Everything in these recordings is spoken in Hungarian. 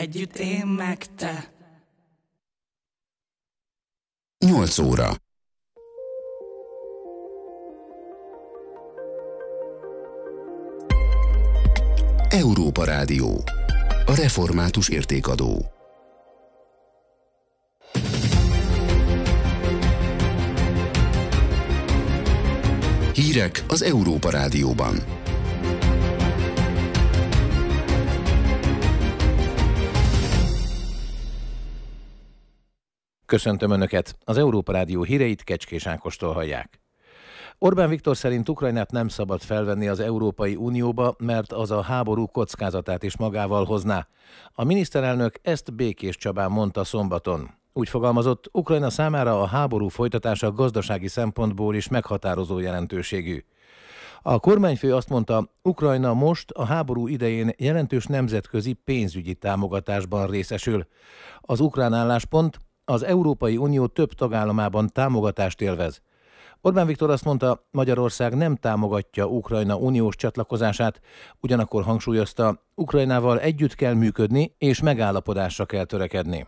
együtt én meg te. 8 óra. Európa Rádió. A református értékadó. Hírek az Európa Rádióban. Köszöntöm Önöket! Az Európa Rádió híreit Kecskés Ákostól hallják. Orbán Viktor szerint Ukrajnát nem szabad felvenni az Európai Unióba, mert az a háború kockázatát is magával hozná. A miniszterelnök ezt Békés Csabán mondta szombaton. Úgy fogalmazott, Ukrajna számára a háború folytatása gazdasági szempontból is meghatározó jelentőségű. A kormányfő azt mondta, Ukrajna most a háború idején jelentős nemzetközi pénzügyi támogatásban részesül. Az ukrán álláspont: az Európai Unió több tagállamában támogatást élvez. Orbán Viktor azt mondta, Magyarország nem támogatja Ukrajna uniós csatlakozását, ugyanakkor hangsúlyozta, Ukrajnával együtt kell működni és megállapodásra kell törekedni.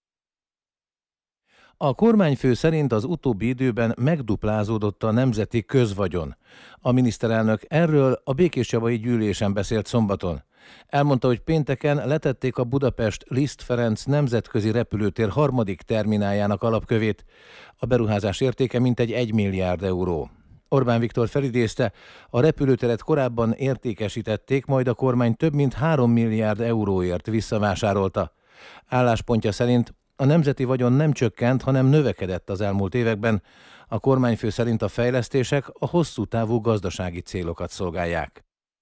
A kormányfő szerint az utóbbi időben megduplázódott a nemzeti közvagyon. A miniszterelnök erről a békéscsabai gyűlésen beszélt szombaton. Elmondta, hogy pénteken letették a Budapest Liszt Ferenc nemzetközi repülőtér harmadik termináljának alapkövét. A beruházás értéke mintegy 1 milliárd euró. Orbán Viktor felidézte, a repülőteret korábban értékesítették, majd a kormány több mint 3 milliárd euróért visszavásárolta. Álláspontja szerint a nemzeti vagyon nem csökkent, hanem növekedett az elmúlt években. A kormányfő szerint a fejlesztések a hosszú távú gazdasági célokat szolgálják.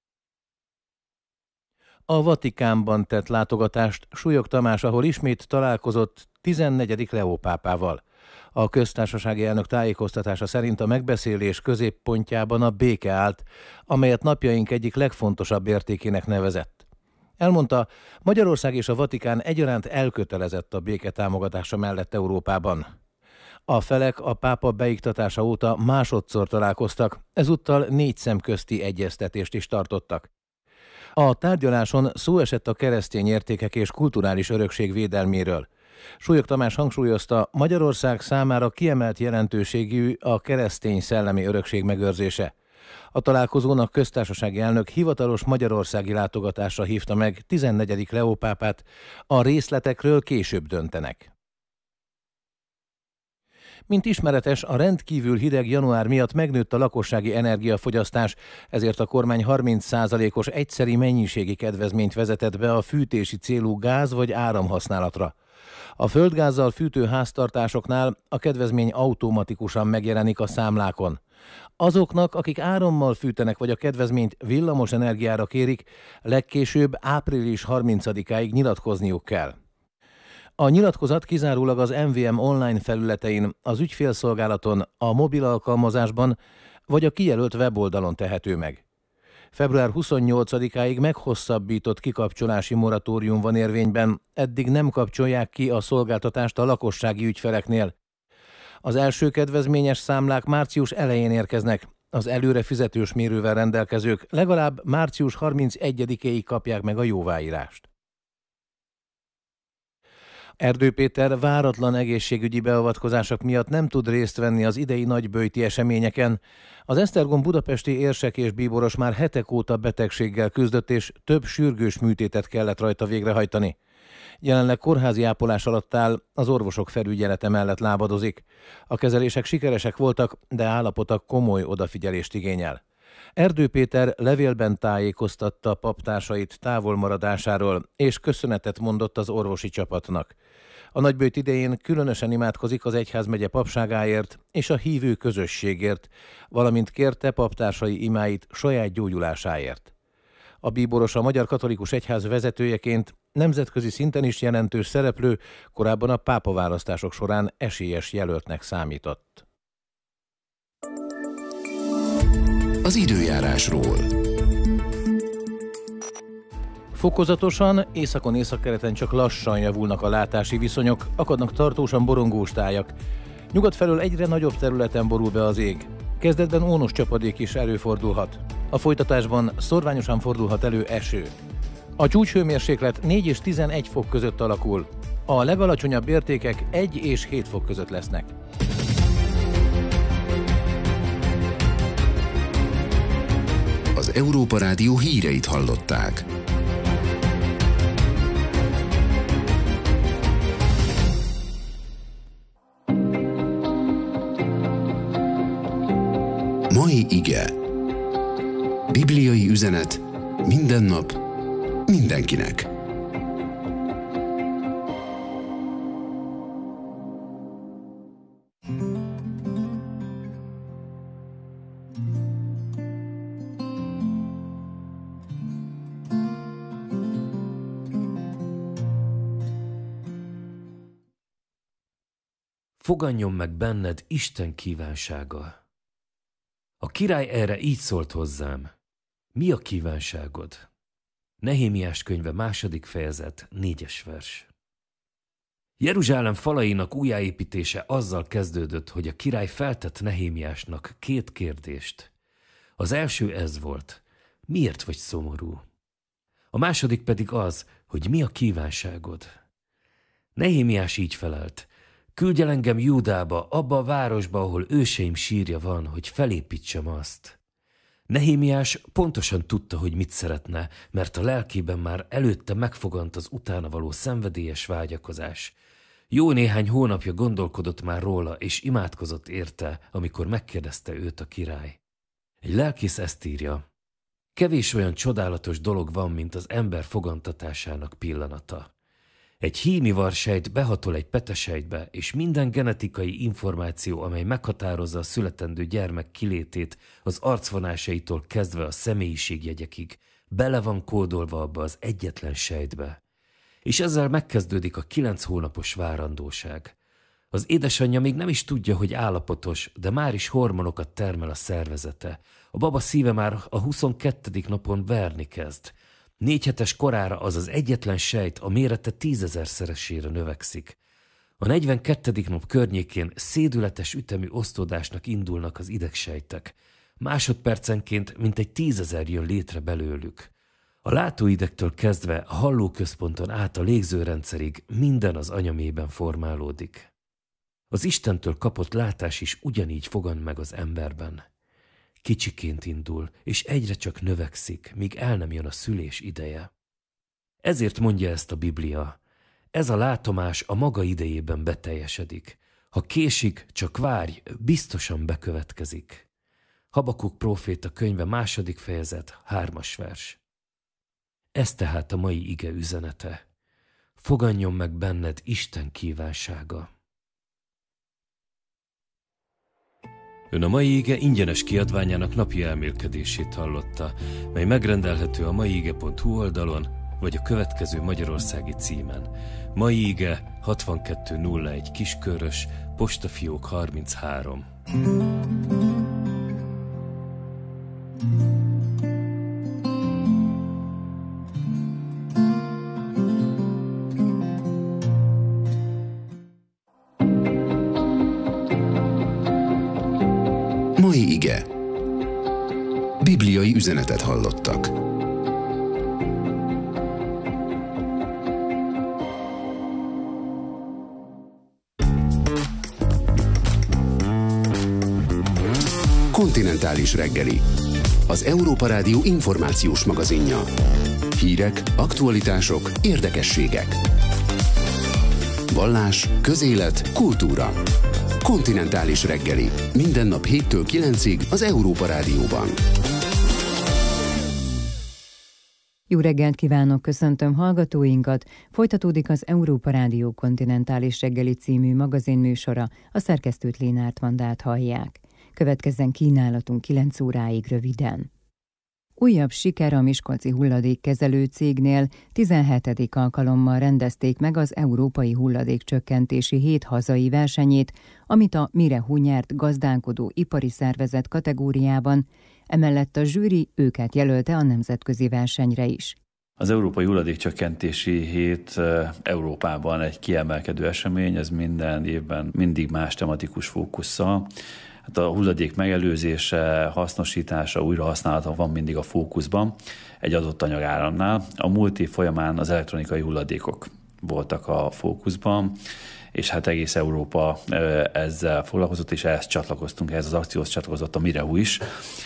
A Vatikánban tett látogatást Súlyog Tamás, ahol ismét találkozott 14. Leó pápával. A köztársasági elnök tájékoztatása szerint a megbeszélés középpontjában a béke állt, amelyet napjaink egyik legfontosabb értékének nevezett. Elmondta, Magyarország és a Vatikán egyaránt elkötelezett a béke támogatása mellett Európában. A felek a pápa beiktatása óta másodszor találkoztak, ezúttal 4 szemközti egyeztetést is tartottak. A tárgyaláson szó esett a keresztény értékek és kulturális örökség védelméről. Súlyog Tamás hangsúlyozta, Magyarország számára kiemelt jelentőségű a keresztény szellemi örökség megőrzése. A találkozón a köztársasági elnök hivatalos magyarországi látogatásra hívta meg 14. Leó pápát, a részletekről később döntenek. Mint ismeretes, a rendkívül hideg január miatt megnőtt a lakossági energiafogyasztás, ezért a kormány 30%-os egyszeri mennyiségi kedvezményt vezetett be a fűtési célú gáz vagy áramhasználatra. A földgázzal fűtő háztartásoknál a kedvezmény automatikusan megjelenik a számlákon. Azoknak, akik árammal fűtenek vagy a kedvezményt villamos energiára kérik, legkésőbb április 30-áig nyilatkozniuk kell. A nyilatkozat kizárólag az MVM online felületein, az ügyfélszolgálaton, a mobil alkalmazásban vagy a kijelölt weboldalon tehető meg. Február 28-áig meghosszabbított kikapcsolási moratórium van érvényben, eddig nem kapcsolják ki a szolgáltatást a lakossági ügyfeleknél. Az első kedvezményes számlák március elején érkeznek, az előre fizetős mérővel rendelkezők legalább március 31-éig kapják meg a jóváírást. Erdő Péter váratlan egészségügyi beavatkozások miatt nem tud részt venni az idei nagyböjti eseményeken. Az Esztergom budapesti érsek és bíboros már hetek óta betegséggel küzdött, és több sürgős műtétet kellett rajta végrehajtani. Jelenleg kórházi ápolás alatt áll, az orvosok felügyelete mellett lábadozik. A kezelések sikeresek voltak, de állapota komoly odafigyelést igényel. Erdő Péter levélben tájékoztatta paptársait távolmaradásáról, és köszönetet mondott az orvosi csapatnak. A nagyböjt idején különösen imádkozik az egyházmegye papságáért és a hívő közösségért, valamint kérte paptársai imáit saját gyógyulásáért. A bíboros a Magyar Katolikus Egyház vezetőjeként nemzetközi szinten is jelentős szereplő, korábban a pápaválasztások során esélyes jelöltnek számított. Az időjárásról. Fokozatosan, északon északkeleten csak lassan javulnak a látási viszonyok, akadnak tartósan borongós tájak. Nyugat felől egyre nagyobb területen borul be az ég. Kezdetben ónos csapadék is előfordulhat. A folytatásban szorványosan fordulhat elő eső. A csúcshőmérséklet 4 és 11 fok között alakul. A legalacsonyabb értékek 1 és 7 fok között lesznek. Az Európa Rádió híreit hallották. Mai ige. Bibliai üzenet minden nap, mindenkinek. Foganjon meg benned Isten kívánsága. A király erre így szólt hozzám. Mi a kívánságod? Nehémiás könyve 2. fejezet 4. vers. Jeruzsálem falainak újjáépítése azzal kezdődött, hogy a király feltett Nehémiásnak 2 kérdést. Az első ez volt: miért vagy szomorú? A második pedig az, hogy mi a kívánságod? Nehémiás így felelt: küldj el engem Júdába, abba a városba, ahol őseim sírja van, hogy felépítsem azt. Nehémiás pontosan tudta, hogy mit szeretne, mert a lelkében már előtte megfogant az utána való szenvedélyes vágyakozás. Jó néhány hónapja gondolkodott már róla, és imádkozott érte, amikor megkérdezte őt a király. Egy lelkész ezt írja: kevés olyan csodálatos dolog van, mint az ember fogantatásának pillanata. Egy hímivarsejt behatol egy petesejtbe, és minden genetikai információ, amely meghatározza a születendő gyermek kilétét az arcvonásaitól kezdve a személyiségjegyekig, bele van kódolva abba az egyetlen sejtbe. És ezzel megkezdődik a 9 hónapos várandóság. Az édesanyja még nem is tudja, hogy állapotos, de már is hormonokat termel a szervezete. A baba szíve már a 22. napon verni kezd. 4 hetes korára az az egyetlen sejt a mérete 10 000-szeresére növekszik. A 42. nap környékén szédületes ütemű osztódásnak indulnak az idegsejtek. Másodpercenként mintegy 10 000 jön létre belőlük. A látóidegtől kezdve a hallóközponton át a légzőrendszerig minden az anyamében formálódik. Az Istentől kapott látás is ugyanígy fogant meg az emberben. Kicsiként indul, és egyre csak növekszik, míg el nem jön a szülés ideje. Ezért mondja ezt a Biblia: ez a látomás a maga idejében beteljesedik. Ha késik, csak várj, biztosan bekövetkezik. Habakuk próféta könyve 2. fejezet 3. vers. Ez tehát a mai ige üzenete. Foganjon meg benned Isten kívánsága. Ön a mai ige ingyenes kiadványának napi elmélkedését hallotta, mely megrendelhető a maiige.hu oldalon, vagy a következő magyarországi címen. Mai ige 6201 Kiskörös, postafiók 33. Mai ige. Bibliai üzenetet hallottak. Kontinentális reggeli. Az Európa Rádió információs magazinja. Hírek, aktualitások, érdekességek. Vallás, közélet, kultúra. Kontinentális reggeli. Minden nap 7-től 9-ig az Európa Rádióban. Jó reggelt kívánok, köszöntöm hallgatóinkat. Folytatódik az Európa Rádió Kontinentális reggeli című magazinműsora, a szerkesztőt Lénárt Vandát hallják. Következzen kínálatunk 9 óráig röviden. Újabb siker a miskolci hulladékkezelő cégnél. 17. alkalommal rendezték meg az Európai Hulladékcsökkentési Hét hazai versenyét, amit a Mire Hunyert gazdálkodó ipari szervezet kategóriában, emellett a zsűri őket jelölte a nemzetközi versenyre is. Az Európai Hulladékcsökkentési Hét Európában egy kiemelkedő esemény, ez minden évben mindig más tematikus fókusszal. Hát a hulladék megelőzése, hasznosítása, újrahasználata van mindig a fókuszban egy adott anyagáramnál. A múlt év folyamán az elektronikai hulladékok voltak a fókuszban, és hát egész Európa ezzel foglalkozott, és ehhez csatlakoztunk, ehhez az akcióhoz csatlakozott a Mireu is,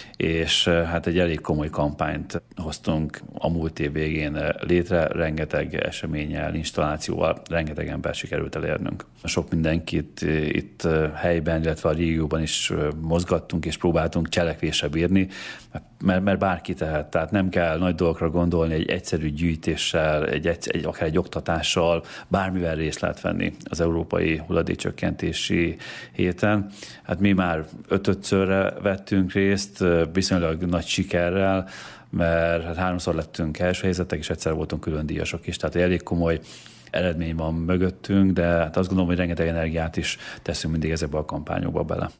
és hát egy elég komoly kampányt hoztunk a múlt év végén létre, rengeteg eseménnyel, installációval, rengeteg ember sikerült elérnünk. Sok mindenkit itt helyben, illetve a régióban is mozgattunk, és próbáltunk cselekvésre bírni, mert bárki tehet, tehát nem kell nagy dolgokra gondolni, egy egyszerű gyűjtéssel, akár egy oktatással, bármivel részt lehet venni az Európai Hulladékcsökkentési héten. Hát mi már 5-szörre vettünk részt, viszonylag nagy sikerrel, mert hát 3-szor lettünk első helyzetek, és egyszer voltunk külön díjasok is, tehát elég komoly eredmény van mögöttünk, de hát azt gondolom, hogy rengeteg energiát is teszünk mindig ezekbe a kampányokba bele.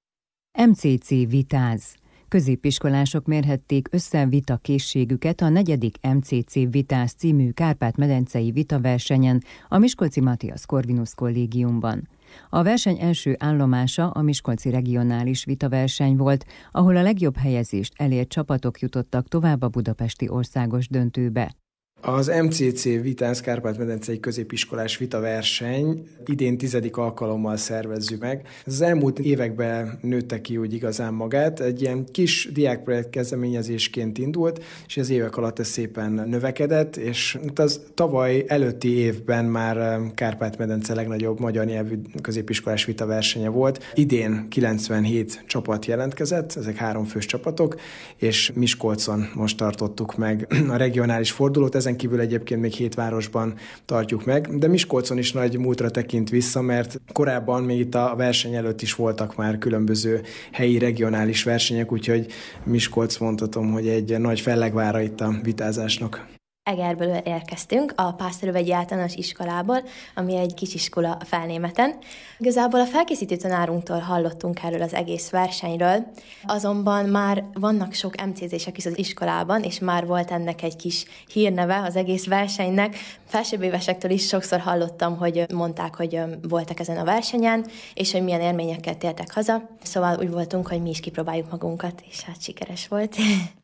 MCC vitáz. Középiskolások mérhették össze vitakészségüket a 4. MCC Vitáz című Kárpát-medencei vitaversenyen a Miskolci Matthias Corvinus Kollégiumban. A verseny első állomása a Miskolci Regionális Vitaverseny volt, ahol a legjobb helyezést elért csapatok jutottak tovább a budapesti országos döntőbe. Az MCC Vitáz Kárpát-medencei középiskolás vitaverseny idén 10. alkalommal szervezzük meg. Ez az elmúlt években nőtte ki úgy igazán magát. Egy ilyen kis diákprojekt kezdeményezésként indult, és az évek alatt ez szépen növekedett, és az tavaly előtti évben már Kárpát-medence legnagyobb magyar nyelvű középiskolás vitaversenye volt. Idén 97 csapat jelentkezett, ezek 3 fős csapatok, és Miskolcon most tartottuk meg a regionális fordulót. Ezen kívül egyébként még 7 városban tartjuk meg, de Miskolcon is nagy múltra tekint vissza, mert korábban még itt a verseny előtt is voltak már különböző helyi regionális versenyek, úgyhogy Miskolc mondhatom, hogy egy nagy fellegvára itt a vitázásnak. Egerből érkeztünk, a Pásztorövegyi Általános Iskolából, ami egy kisiskola a Felnémeten. Igazából a felkészítő tanárunktól hallottunk erről az egész versenyről, azonban már vannak sok MCZ-sek is az iskolában, és már volt ennek egy kis hírneve az egész versenynek. Felsőbb évesektől is sokszor hallottam, hogy mondták, hogy voltak ezen a versenyen, és hogy milyen élményekkel tértek haza. Szóval úgy voltunk, hogy mi is kipróbáljuk magunkat, és hát sikeres volt.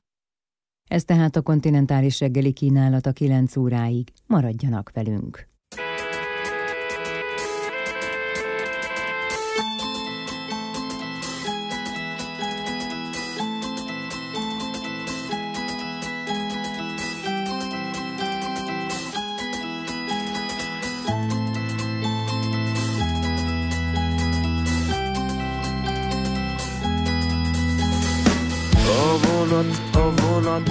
Ez tehát a kontinentális reggeli kínálata 9 óráig. Maradjanak velünk! A vonat,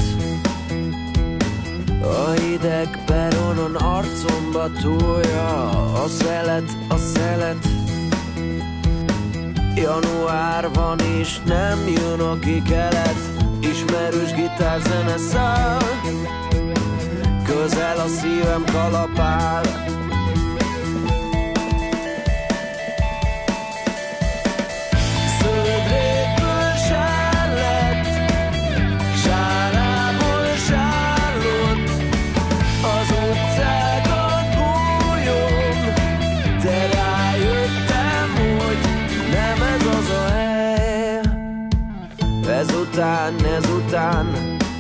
a hideg peronon arcomba túlja a szelet. Január van és nem jön a kikelet, ismerős gitárzene szál, közel a szívem kalapál. Ezután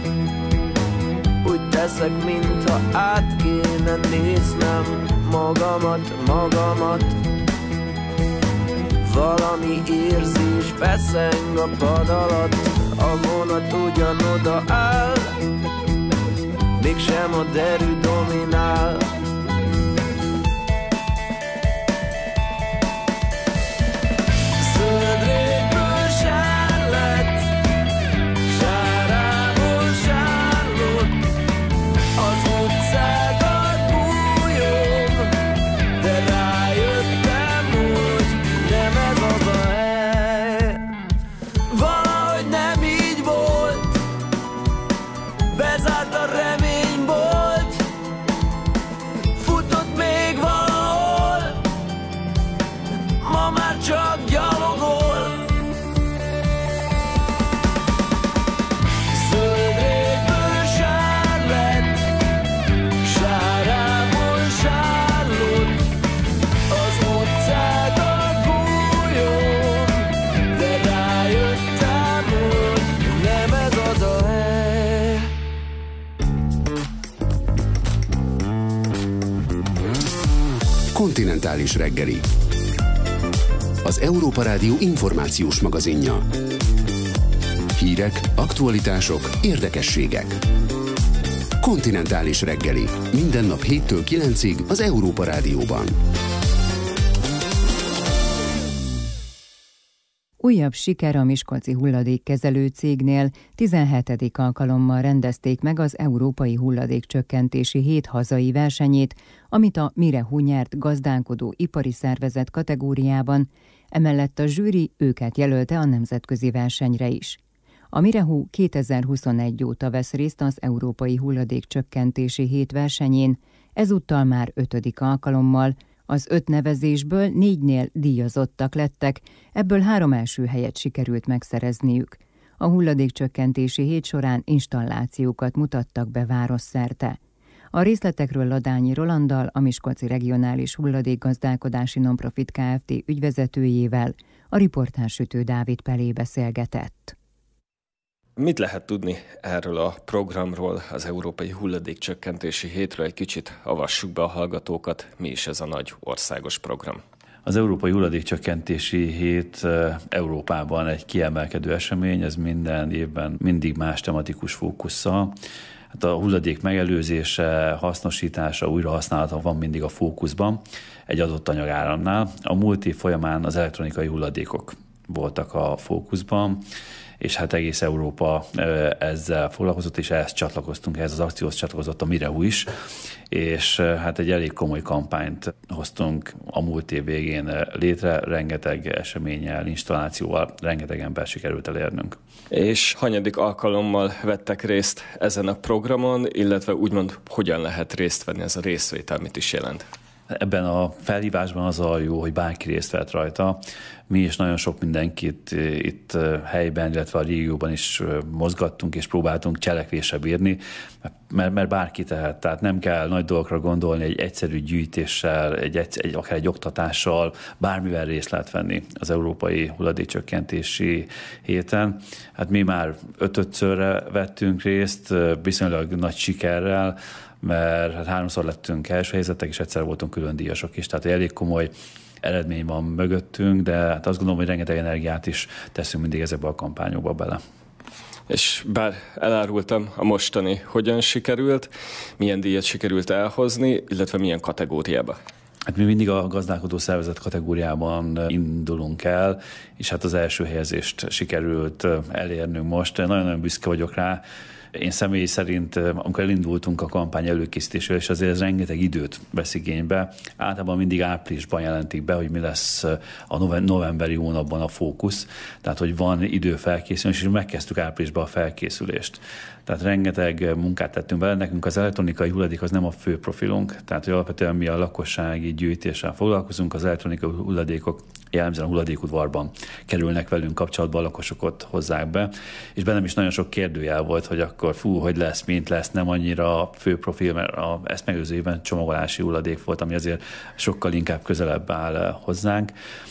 úgy teszek, mintha át kéne néznem magamat. Valami érzés feszeng a pad alatt, a vonat ugyanoda áll, mégsem a derű dominál. Kontinentális reggeli. Az Európa Rádió információs magazinja. Hírek, aktualitások, érdekességek. Kontinentális reggeli. Minden nap 7-től 9-ig az Európa Rádióban. Újabb siker a miskolci hulladékkezelő cégnél. 17. alkalommal rendezték meg az Európai Hulladékcsökkentési Hét hazai versenyét, amit a Mirehu nyert gazdálkodó ipari szervezet kategóriában, emellett a zsűri őket jelölte a nemzetközi versenyre is. A Mirehu 2021 óta vesz részt az Európai Hulladékcsökkentési Hét versenyén, ezúttal már 5. alkalommal. Az 5 nevezésből 4-nél díjazottak lettek, ebből 3 első helyet sikerült megszerezniük. A hulladékcsökkentési hét során installációkat mutattak be városszerte. A részletekről Ladányi Rolanddal, a Miskolci Regionális Hulladékgazdálkodási Nonprofit Kft. Ügyvezetőjével a riportársütő Dávid Pelé beszélgetett. Mit lehet tudni erről a programról, az Európai Hulladékcsökkentési Hétről? Egy kicsit avassuk be a hallgatókat, mi is ez a nagy országos program. Az Európai Hulladékcsökkentési Hét Európában egy kiemelkedő esemény, ez minden évben mindig más tematikus fókusszal. Hát a hulladék megelőzése, hasznosítása, újrahasználata van mindig a fókuszban egy adott anyagáramnál. A múlt év folyamán az elektronikai hulladékok voltak a fókuszban, és hát egész Európa ezzel foglalkozott, és ehhez az akcióhoz csatlakozott a Mirehu is, és hát egy elég komoly kampányt hoztunk a múlt év végén létre, rengeteg eseménnyel, installációval, rengeteg ember sikerült elérnünk. És hanyadik alkalommal vettek részt ezen a programon, illetve úgymond hogyan lehet részt venni, ez a részvétel mit is jelent? Ebben a felhívásban az a jó, hogy bárki részt vett rajta. Mi is nagyon sok mindenkit itt helyben, illetve a régióban is mozgattunk és próbáltunk cselekvésre bírni, mert bárki tehet. Tehát nem kell nagy dolgokra gondolni, egy egyszerű gyűjtéssel, akár egy oktatással, bármivel részt lehet venni az Európai Hulladékcsökkentési Héten. Hát mi már 5-szörre vettünk részt, viszonylag nagy sikerrel, mert hát 3-szor lettünk első helyzetek, és egyszer voltunk külön díjasok is, tehát elég komoly eredmény van mögöttünk, de hát azt gondolom, hogy rengeteg energiát is teszünk mindig ezekbe a kampányokba bele. És bár elárultam a mostani hogyan sikerült, milyen díjat sikerült elhozni, illetve milyen kategóriába? Hát mi mindig a gazdálkodó szervezet kategóriában indulunk el, és hát az első helyezést sikerült elérnünk most. Nagyon-nagyon büszke vagyok rá. Én személy szerint, amikor elindultunk a kampány előkészítésével, és azért ez rengeteg időt vesz igénybe, általában mindig áprilisban jelentik be, hogy mi lesz a novemberi hónapban a fókusz, tehát hogy van idő felkészülni, és megkezdtük áprilisban a felkészülést. Tehát rengeteg munkát tettünk bele, nekünk az elektronikai hulladék az nem a fő profilunk, tehát hogy alapvetően mi a lakossági gyűjtéssel foglalkozunk, az elektronikai hulladékok jellemzően a hulladékudvarban kerülnek velünk kapcsolatba, a lakosokat hozzák be, és bennem is nagyon sok kérdőjel volt, hogy akkor hogy lesz, mint lesz, nem annyira a fő profil, mert ezt megelőző évben csomagolási hulladék volt, ami azért sokkal inkább közelebb áll hozzánk.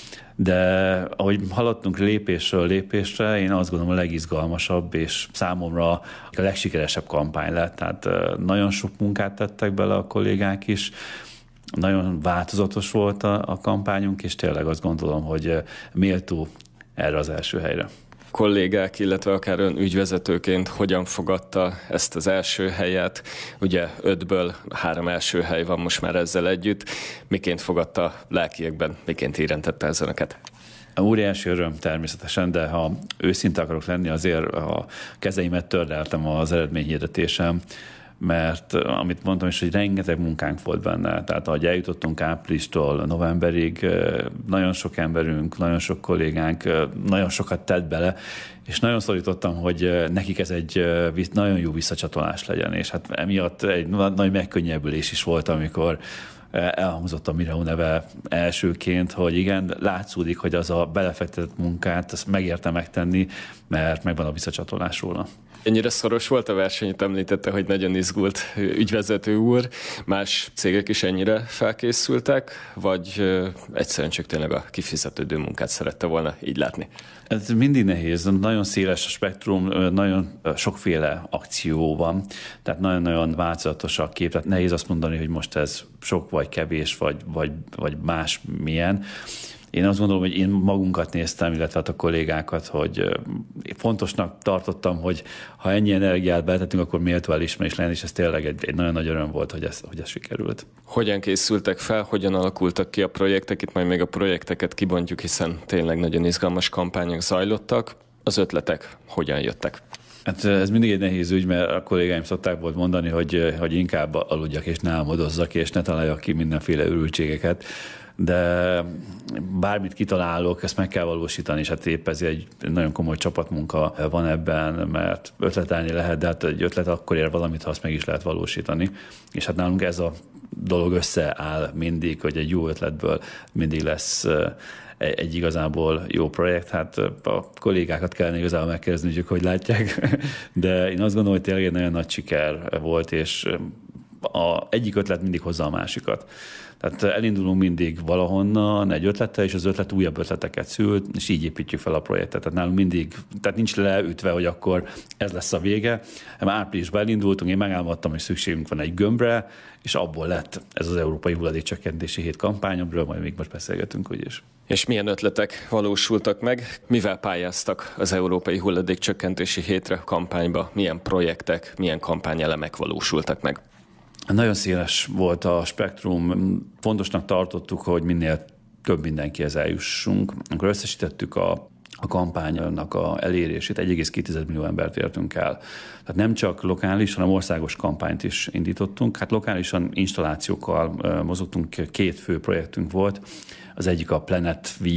De ahogy haladtunk lépésről lépésre, én azt gondolom a legizgalmasabb és számomra a legsikeresebb kampány lett. Tehát nagyon sok munkát tettek bele a kollégák is, nagyon változatos volt a kampányunk, és tényleg azt gondolom, hogy méltó erre az első helyre. Kollégák, illetve akár ön ügyvezetőként hogyan fogadta ezt az első helyet? Ugye 5-ből 3 első hely van most már ezzel együtt. Miként fogadta lelkiekben, miként érintette ez önöket? Óriási öröm természetesen, de ha őszinte akarok lenni, azért a kezeimet tördeltem az eredményhirdetésem, mert amit mondtam is, hogy rengeteg munkánk volt benne. Tehát ahogy eljutottunk áprilistól novemberig, nagyon sok emberünk, nagyon sok kollégánk nagyon sokat tett bele, és nagyon szorítottam, hogy nekik ez egy nagyon jó visszacsatolás legyen, és hát emiatt egy nagy megkönnyebbülés is volt, amikor elhangzott a Mirehu neve elsőként, hogy igen, látszódik, hogy az a belefektetett munkát, azt megérte megtenni, mert megvan a visszacsatolás róla. Ennyire szoros volt a verseny, itt említette, hogy nagyon izgult ügyvezető úr. Más cégek is ennyire felkészültek, vagy egyszerűen csak tényleg a kifizetődő munkát szerette volna így látni? Ez mindig nehéz, nagyon széles a spektrum, nagyon sokféle akció van, tehát nagyon-nagyon változatos a kép, tehát nehéz azt mondani, hogy most ez sok vagy kevés, vagy más milyen. Én azt gondolom, hogy én magunkat néztem, illetve a kollégákat, hogy fontosnak tartottam, hogy ha ennyi energiát beletettünk, akkor méltó elismerés legyen, és ez tényleg egy nagyon nagy öröm volt, hogy ez sikerült. Hogyan készültek fel, hogyan alakultak ki a projektek? Itt majd még a projekteket kibontjuk, hiszen tényleg nagyon izgalmas kampányok zajlottak. Az ötletek hogyan jöttek? Hát ez mindig egy nehéz ügy, mert a kollégáim szokták volt mondani, hogy inkább aludjak és ne álmodozzak, és ne találjak ki mindenféle örültségeket. De bármit kitalálok, ezt meg kell valósítani, és hát épp ez egy nagyon komoly csapatmunka van ebben, mert ötletelni lehet, de hát egy ötlet akkor ér valamit, ha azt meg is lehet valósítani. És hát nálunk ez a dolog összeáll mindig, hogy egy jó ötletből mindig lesz egy igazából jó projekt. Hát a kollégákat kellene igazából megkérdezni, hogy látják, de én azt gondolom, hogy tényleg egy nagyon nagy siker volt, és egyik ötlet mindig hozza a másikat. Tehát elindulunk mindig valahonnan egy ötlettel, és az ötlet újabb ötleteket szült, és így építjük fel a projektet. Tehát nálunk mindig, tehát nincs leütve, hogy akkor ez lesz a vége. Áprilisban elindultunk, én megálmodtam, hogy szükségünk van egy gömbre, és abból lett ez az Európai Hulladékcsökkentési Hét kampány, amiről majd még most beszélgetünk úgyis. És milyen ötletek valósultak meg? Mivel pályáztak az Európai Hulladékcsökkentési Hétre kampányba? Milyen projektek, milyen kampányelemek valósultak meg? Nagyon széles volt a spektrum, fontosnak tartottuk, hogy minél több mindenkihez eljussunk. Akkor összesítettük a kampánynak a elérését, 1,2 millió embert értünk el. Tehát nem csak lokális, hanem országos kampányt is indítottunk. Hát lokálisan installációkkal mozogtunk, 2 fő projektünk volt. Az egyik a Planet V,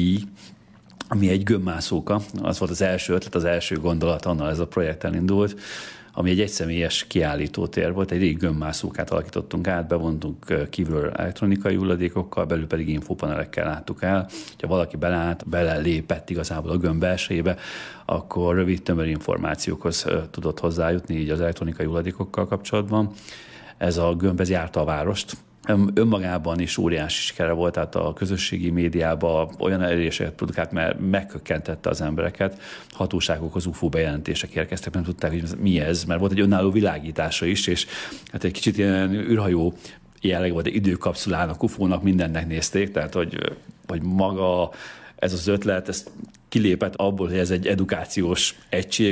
ami egy gömbmászóka. Az volt az első ötlet, az első gondolat, annal ez a projekt elindult, ami egy egyszemélyes kiállítótér volt, egy régi gömbmászókát alakítottunk át, bevontunk kívülről elektronikai hulladékokkal, belül pedig infopanelekkel láttuk el. Ha valaki belelépett igazából a gömb belsejébe, akkor rövid, tömör információkhoz tudott hozzájutni így az elektronikai hulladékokkal kapcsolatban. Ez a gömb járta a várost. Önmagában is óriási sikere volt, tehát a közösségi médiában olyan eléréseket produkált, mert megkökkentette az embereket. Hatóságokhoz UFO bejelentések érkeztek, nem tudták, hogy mi ez, mert volt egy önálló világítása is, és hát egy kicsit ilyen űrhajó jelleg volt, egy időkapszulának, UFO-nak mindennek nézték, tehát hogy maga ez az ötlet, ez kilépett abból, hogy ez egy edukációs egység,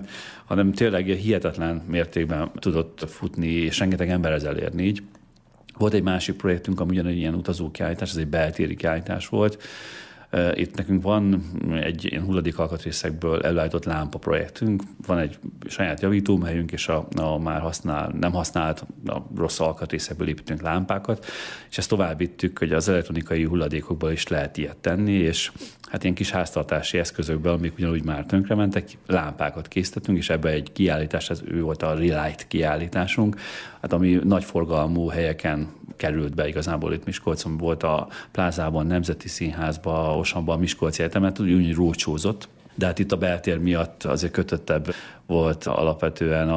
hanem tényleg hihetetlen mértékben tudott futni, és rengeteg emberhez elérni így. Volt egy másik projektünk, ami ugyanúgy ilyen utazókiállítás, ez egy beltéri kiállítás volt. Itt nekünk van egy ilyen hulladékalkatrészekből előállított lámpa projektünk, van egy saját javítómelyünk, és a már nem használt, a rossz alkatrészekből építünk lámpákat, és ezt tovább vittük, hogy az elektronikai hulladékokból is lehet ilyet tenni, és hát ilyen kis háztartási eszközökből, amik ugyanúgy már tönkrementek, lámpákat készítettünk, és ebbe egy kiállítás, ez ő volt a Relight kiállításunk, hát ami nagy forgalmú helyeken került be igazából itt Miskolcon, volt a Plázában, Nemzeti Színházban, Osanban, a Miskolci Egyetemet, úgy rócsózott, de hát itt a beltér miatt azért kötöttebb volt alapvetően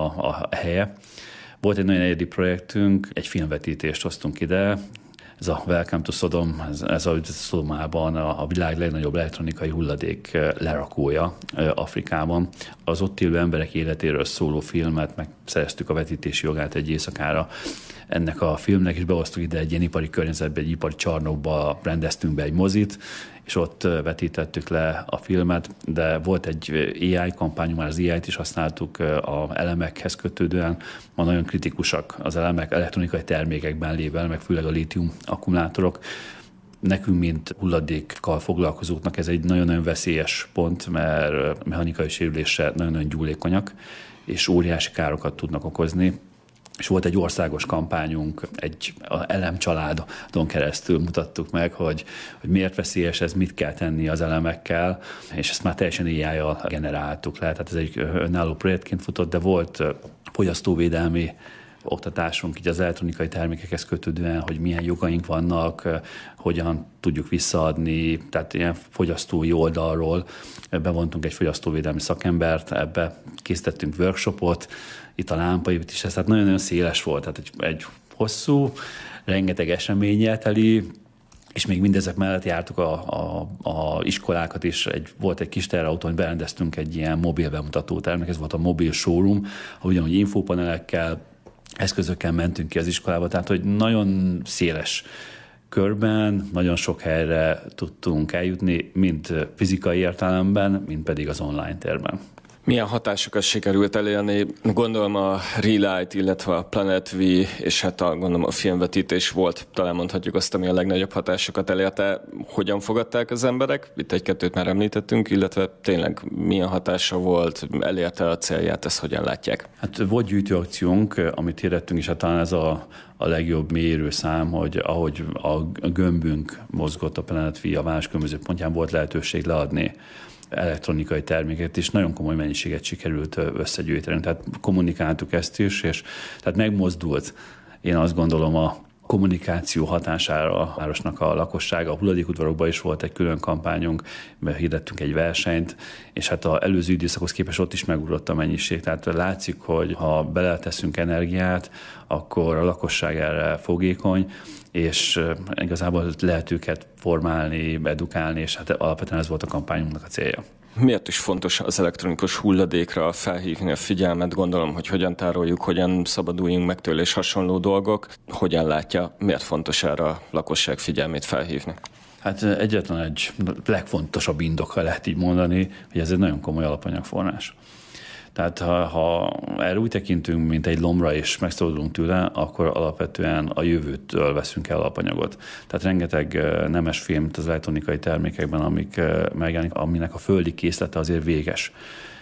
a helye. Volt egy nagyon egyedi projektünk, egy filmvetítést hoztunk ide, ez a Welcome to Sodom, ez a Szodomában a világ legnagyobb elektronikai hulladék lerakója Afrikában. Az ott élő emberek életéről szóló filmet, megszereztük a vetítési jogát egy éjszakára ennek a filmnek, és behoztuk ide egy ilyen ipari környezetbe, egy ipari csarnokba, rendeztünk be egy mozit, és ott vetítettük le a filmet, de volt egy AI kampányunk, már az AI-t is használtuk a elemekhez kötődően, ma nagyon kritikusak az elemek, elektronikai termékekben lévő elemek, főleg a lítium akkumulátorok. Nekünk, mint hulladékkal foglalkozóknak ez egy nagyon-nagyon veszélyes pont, mert mechanikai sérülésre nagyon-nagyon gyúlékonyak, és óriási károkat tudnak okozni. És volt egy országos kampányunk, egy elemcsaládon keresztül mutattuk meg, hogy miért veszélyes ez, mit kell tenni az elemekkel, és ezt már teljesen AI-jal generáltuk le. Tehát ez egy önálló projektként futott, de volt fogyasztóvédelmi oktatásunk így az elektronikai termékekhez kötődően, hogy milyen jogaink vannak, hogyan tudjuk visszaadni, tehát ilyen fogyasztói oldalról bevontunk egy fogyasztóvédelmi szakembert, ebbe készítettünk workshopot, itt a lámpaépít is, ez tehát nagyon-nagyon széles volt, tehát egy hosszú, rengeteg eseménnyel teli, és még mindezek mellett jártuk a iskolákat is. Volt egy kis teherautón, berendeztünk egy ilyen mobil bemutató termék, ez volt a mobil showroom, ahol ugyanúgy infopanelekkel, eszközökkel mentünk ki az iskolába, tehát hogy nagyon széles körben, nagyon sok helyre tudtunk eljutni, mind fizikai értelemben, mind pedig az online térben. Milyen hatásokat sikerült elérni? Gondolom a Relight, illetve a Planet V, és hát gondolom a filmvetítés volt, talán mondhatjuk azt, ami a legnagyobb hatásokat elérte. Hogyan fogadták az emberek? Itt egy-kettőt már említettünk, illetve tényleg milyen hatása volt, elérte a célját, ezt hogyan látják? Hát volt gyűjtőakciónk, amit hirdettünk, és hát talán ez a legjobb mérőszám, hogy ahogy a gömbünk mozgott a Planet V a város különböző pontján, volt lehetőség leadni elektronikai terméket, és nagyon komoly mennyiséget sikerült összegyűjteni. Tehát kommunikáltuk ezt is, és tehát megmozdult, én azt gondolom, a kommunikáció hatására a városnak a lakossága. A hulladékudvarokban is volt egy külön kampányunk, hirdettünk egy versenyt, és hát az előző időszakhoz képest ott is megugrott a mennyiség. Tehát látszik, hogy ha beleteszünk energiát, akkor a lakosság erre fogékony, és igazából lehet őket formálni, edukálni, és hát alapvetően ez volt a kampányunknak a célja. Miért is fontos az elektronikus hulladékra felhívni a figyelmet? Gondolom, hogy hogyan tároljuk, hogyan szabaduljunk meg tőle és hasonló dolgok. Hogyan látja, miért fontos erre a lakosság figyelmét felhívni? Hát egyetlen egy legfontosabb indoka lehet így mondani, hogy ez egy nagyon komoly alapanyagforrás. Tehát ha erre úgy tekintünk, mint egy lombra, és megszabadulunk tőle, akkor alapvetően a jövőtől veszünk el alapanyagot. Tehát rengeteg nemes fém az elektronikai termékekben, amik megjelenik, aminek a földi készlete azért véges.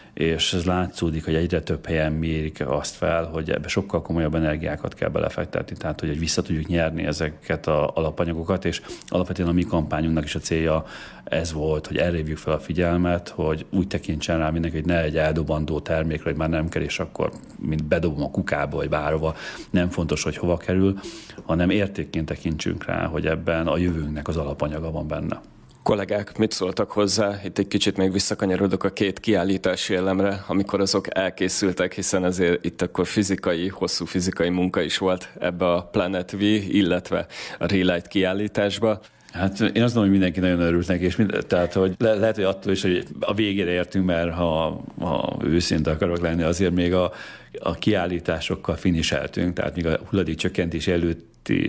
És ez látszódik, hogy egyre több helyen mérik azt fel, hogy ebbe sokkal komolyabb energiákat kell belefektetni, tehát hogy vissza tudjuk nyerni ezeket az alapanyagokat, és alapvetően a mi kampányunknak is a célja ez volt, hogy erre hívjuk fel a figyelmet, hogy úgy tekintsen rá mindenki, hogy ne egy eldobandó termékre, hogy már nem kell, és akkor mint bedobom a kukába, vagy bárhova, nem fontos, hogy hova kerül, hanem értékként tekintsünk rá, hogy ebben a jövőnknek az alapanyaga van benne. Kollégák, mit szóltak hozzá? Itt egy kicsit még visszakanyarodok a két kiállítási elemre, amikor azok elkészültek, hiszen azért itt akkor hosszú fizikai munka is volt ebbe a Planet V, illetve a Relight kiállításba. Hát én azt mondom, hogy mindenki nagyon örült neki, és tehát hogy lehet, hogy attól is, hogy a végére értünk, mert ha őszinte akarok lenni, azért még a kiállításokkal finiseltünk, tehát még a hulladék csökkentés előtt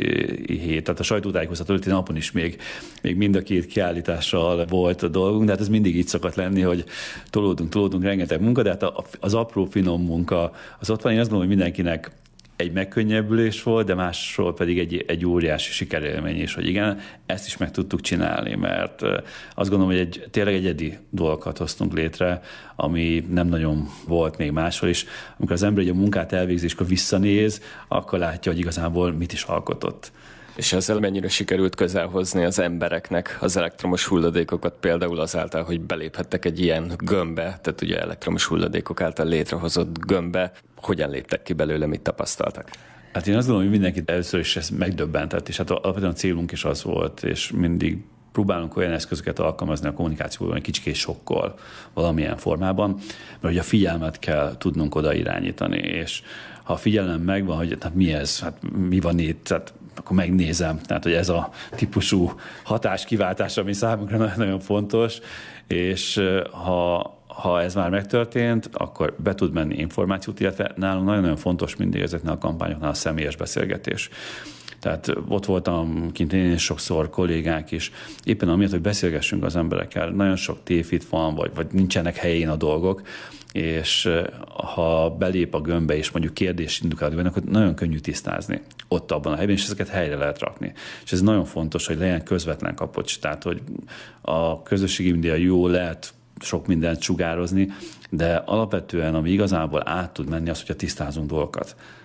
hét, tehát a sajtótájékoztató előtti napon is még mind a két kiállítással volt a dolgunk, de hát ez mindig így szokott lenni, hogy tolódunk rengeteg munka, de hát az apró finom munka az ott van. Én azt gondolom, hogy mindenkinek egy megkönnyebbülés volt, de másról pedig egy óriási sikerélmény is, hogy igen, ezt is meg tudtuk csinálni, mert azt gondolom, hogy tényleg egyedi dolgokat hoztunk létre, ami nem nagyon volt még máshol is. Amikor az ember egy a munkát elvégzi, és akkor visszanéz, akkor látja, hogy igazából mit is alkotott. És ezzel mennyire sikerült közelhozni az embereknek az elektromos hulladékokat, például azáltal, hogy beléphettek egy ilyen gömbbe, tehát ugye elektromos hulladékok által létrehozott gömbbe, hogyan léptek ki belőle, mit tapasztaltak? Hát én azt gondolom, hogy mindenkit először is ez megdöbbentett, és hát alapvetően a célunk is az volt, és mindig próbálunk olyan eszközöket alkalmazni a kommunikációban, hogy kicsikét sokkal valamilyen formában, mert ugye a figyelmet kell tudnunk oda irányítani, és ha a figyelem megvan, hogy hát mi ez, hát mi van itt, hát akkor megnézem, tehát hogy ez a típusú hatáskiváltás, ami számunkra nagyon fontos, és ha ez már megtörtént, akkor be tud menni információt, illetve nálunk nagyon-nagyon fontos mindig ezeknél a kampányoknál a személyes beszélgetés. Tehát ott voltam kint én is sokszor, kollégák is, éppen amiatt, hogy beszélgessünk az emberekkel, nagyon sok tévhit van, vagy nincsenek helyén a dolgok, és ha belép a gömbbe, és mondjuk kérdés indukál, akkor nagyon könnyű tisztázni ott abban a helyben, és ezeket helyre lehet rakni. És ez nagyon fontos, hogy legyen közvetlen kapocs, tehát hogy a közösségi média jó, lehet sok mindent sugározni, de alapvetően, ami igazából át tud menni, az, hogyha tisztázunk dolgokat.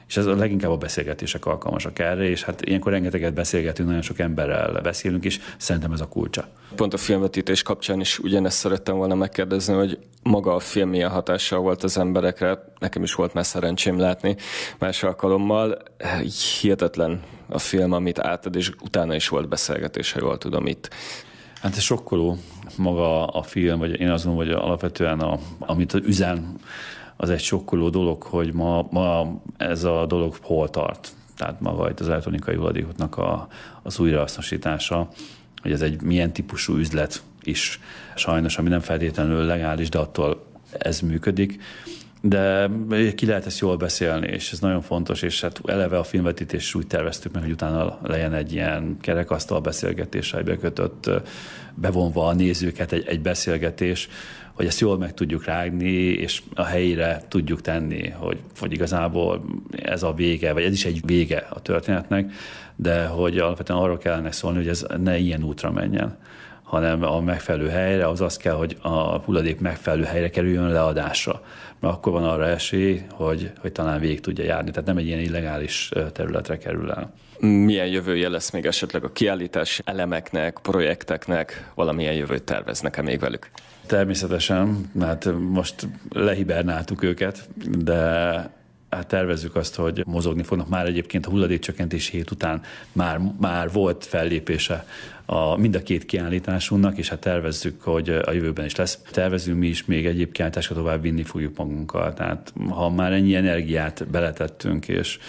és ez a leginkább a beszélgetések alkalmasak erre, és hát ilyenkor rengeteget beszélgetünk, nagyon sok emberrel beszélünk, és szerintem ez a kulcsa. Pont a filmvetítés kapcsán is ugyanezt szerettem volna megkérdezni, hogy maga a film milyen hatással volt az emberekre. Nekem is volt már szerencsém látni más alkalommal. Hihetetlen a film, amit átad, és utána is volt beszélgetés, ha jól tudom itt. Hát ez sokkoló maga a film, vagy én azt gondolom, hogy alapvetően amit üzen, az egy sokkoló dolog, hogy ma ez a dolog hol tart. Tehát maga itt az elektronikai hulladékoknak az újrahasznosítása, hogy ez egy milyen típusú üzlet is sajnos, ami nem feltétlenül legális, de attól ez működik. De ki lehet ezt jól beszélni, és ez nagyon fontos, és hát eleve a filmvetítés úgy terveztük meg, hogy utána legyen egy ilyen kerekasztal beszélgetés, bekötött, bevonva a nézőket egy beszélgetés, hogy ezt jól meg tudjuk rágni, és a helyére tudjuk tenni, hogy igazából ez a vége, vagy ez is egy vége a történetnek, de hogy alapvetően arról kellene szólni, hogy ez ne ilyen útra menjen, hanem a megfelelő helyre, az kell, hogy a hulladék megfelelő helyre kerüljön leadásra. Mert akkor van arra esély, hogy talán végig tudja járni. Tehát nem egy ilyen illegális területre kerül el. Milyen jövője lesz még esetleg a kiállítás elemeknek, projekteknek? Valamilyen jövőt terveznek-e még velük? Természetesen, hát most lehibernáltuk őket, de hát tervezzük azt, hogy mozogni fognak. Már egyébként a hulladékcsökkentési hét után már volt fellépése mind a két kiállításunknak, és hát tervezzük, hogy a jövőben is lesz. Tervezünk mi is még egyéb kiállításokat tovább vinni fogjuk magunkkal. Tehát ha már ennyi energiát beletettünk,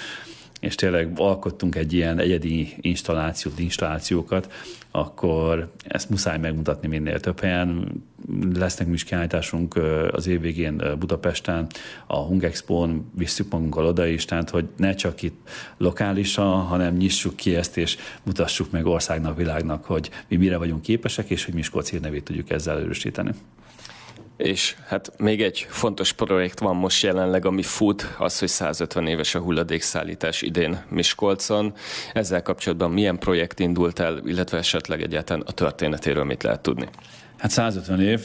és tényleg alkottunk egy ilyen egyedi installációkat, akkor ezt muszáj megmutatni minél több helyen. Lesznek mi is kiállításunk az év végén Budapesten, a Hungexpón visszük magunkkal oda is, tehát hogy ne csak itt lokálisan, hanem nyissuk ki ezt, és mutassuk meg országnak, világnak, hogy mi mire vagyunk képesek, és hogy Miskolc hírnevét tudjuk ezzel erősíteni. És hát még egy fontos projekt van most jelenleg, ami fut, az, hogy 150 éves a hulladékszállítás idén Miskolcon. Ezzel kapcsolatban milyen projekt indult el, illetve esetleg egyáltalán a történetéről mit lehet tudni? Hát 150 év,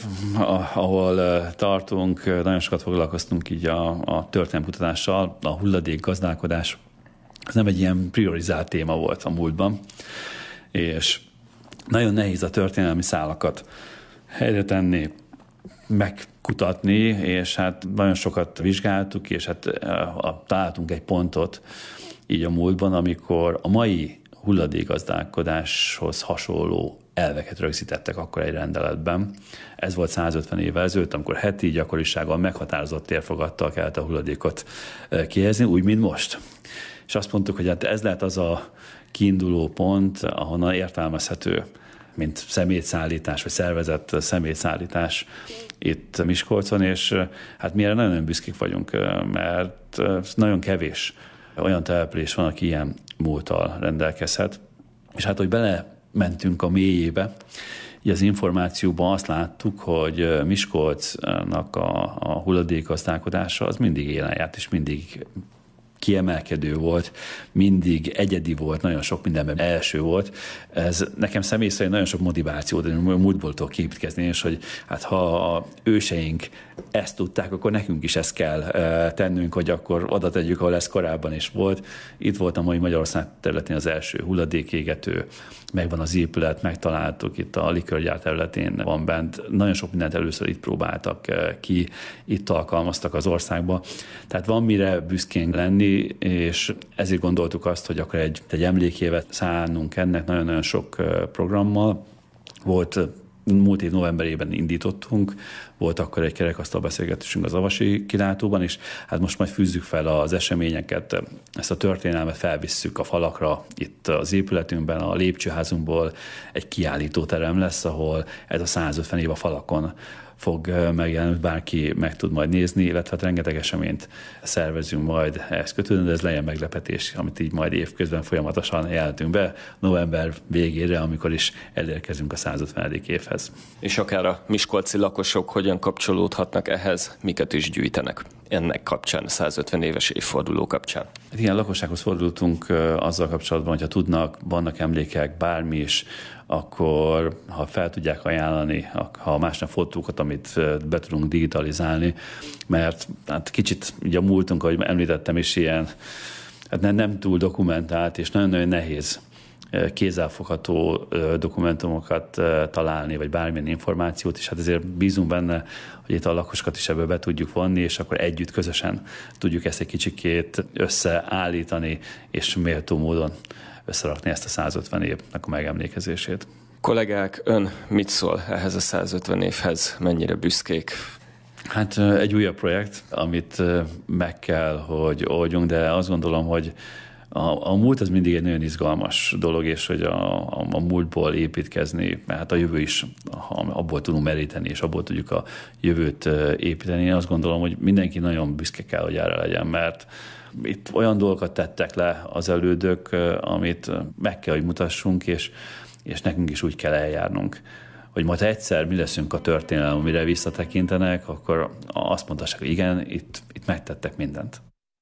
ahol tartunk, nagyon sokat foglalkoztunk így a történelmkutatással, a hulladék gazdálkodás. Ez nem egy ilyen priorizált téma volt a múltban, és nagyon nehéz a történelmi szálakat helyre tenni, megkutatni, és hát nagyon sokat vizsgáltuk, és hát találtunk egy pontot így a múltban, amikor a mai hulladékgazdálkodáshoz hasonló elveket rögzítettek akkor egy rendeletben. Ez volt 150 évvel ezelőtt, amikor heti gyakorisággal meghatározott térfogattal kellett a hulladékot kihelyezni, úgy, mint most. És azt mondtuk, hogy hát ez lehet az a kiinduló pont, ahonnan értelmezhető, mint szemétszállítás, vagy szervezett szemétszállítás itt Miskolcon, és hát mi erre nagyon büszkék vagyunk, mert nagyon kevés olyan település van, aki ilyen múlttal rendelkezhet. És hát, hogy belementünk a mélyébe, így az információban azt láttuk, hogy Miskolcnak a hulladékgazdálkodása az mindig élen járt, és mindig kiemelkedő volt, mindig egyedi volt, nagyon sok mindenben első volt. Ez nekem személy szerint nagyon sok motiváció, de múltból tudok képítkezni, és hogy hát ha a őseink ezt tudták, akkor nekünk is ezt kell tennünk, hogy akkor oda tegyük, ahol ez korábban is volt. Itt volt a mai Magyarország területén az első hulladékégető, megvan az épület, megtaláltuk, itt a likörgyár területén van bent. Nagyon sok mindent először itt próbáltak ki, itt alkalmaztak az országba. Tehát van mire büszkén lenni, és ezért gondoltuk azt, hogy akkor egy emlékévet szánunk ennek nagyon-nagyon sok programmal. Volt, múlt év novemberében indítottunk, volt akkor egy kerekasztal beszélgetésünk az Avasi kilátóban, és hát most majd fűzzük fel az eseményeket, ezt a történelmet felvisszük a falakra, itt az épületünkben, a lépcsőházunkból egy kiállítóterem lesz, ahol ez a 150 év a falakon fog megjelenni, bárki meg tud majd nézni, illetve hát rengeteg eseményt szervezünk majd ehhez kötődően, de ez legyen meglepetés, amit így majd évközben folyamatosan jelentünk be, november végére, amikor is elérkezünk a 150. évhez. És akár a miskolci lakosok hogyan kapcsolódhatnak ehhez, miket is gyűjtenek ennek kapcsán, a 150 éves évforduló kapcsán? Hát igen, lakossághoz fordultunk azzal kapcsolatban, hogyha tudnak, vannak emlékek, bármi is, akkor ha fel tudják ajánlani, ha másnap fotókat, amit be tudunk digitalizálni, mert hát kicsit ugye a múltunk, ahogy említettem is, ilyen nem túl dokumentált, és nagyon-nagyon nehéz kézzelfogható dokumentumokat találni, vagy bármilyen információt, és hát ezért bízunk benne, hogy itt a lakosokat is ebből be tudjuk vonni, és akkor együtt, közösen tudjuk ezt egy kicsikét összeállítani, és méltó módon összerakni ezt a 150 évnek a megemlékezését. Kollégák, ön mit szól ehhez a 150 évhez? Mennyire büszkék? Hát egy újabb projekt, amit meg kell, hogy oldjunk, de azt gondolom, hogy a múlt az mindig egy nagyon izgalmas dolog, és hogy a múltból építkezni, mert a jövő is abból tudunk meríteni, és abból tudjuk a jövőt építeni. Én azt gondolom, hogy mindenki nagyon büszke kell, hogy erre legyen, mert itt olyan dolgokat tettek le az elődök, amit meg kell, hogy mutassunk, és nekünk is úgy kell eljárnunk, hogy majd egyszer mi leszünk a történelem, amire visszatekintenek, akkor azt mondhassák, hogy igen, itt megtettek mindent.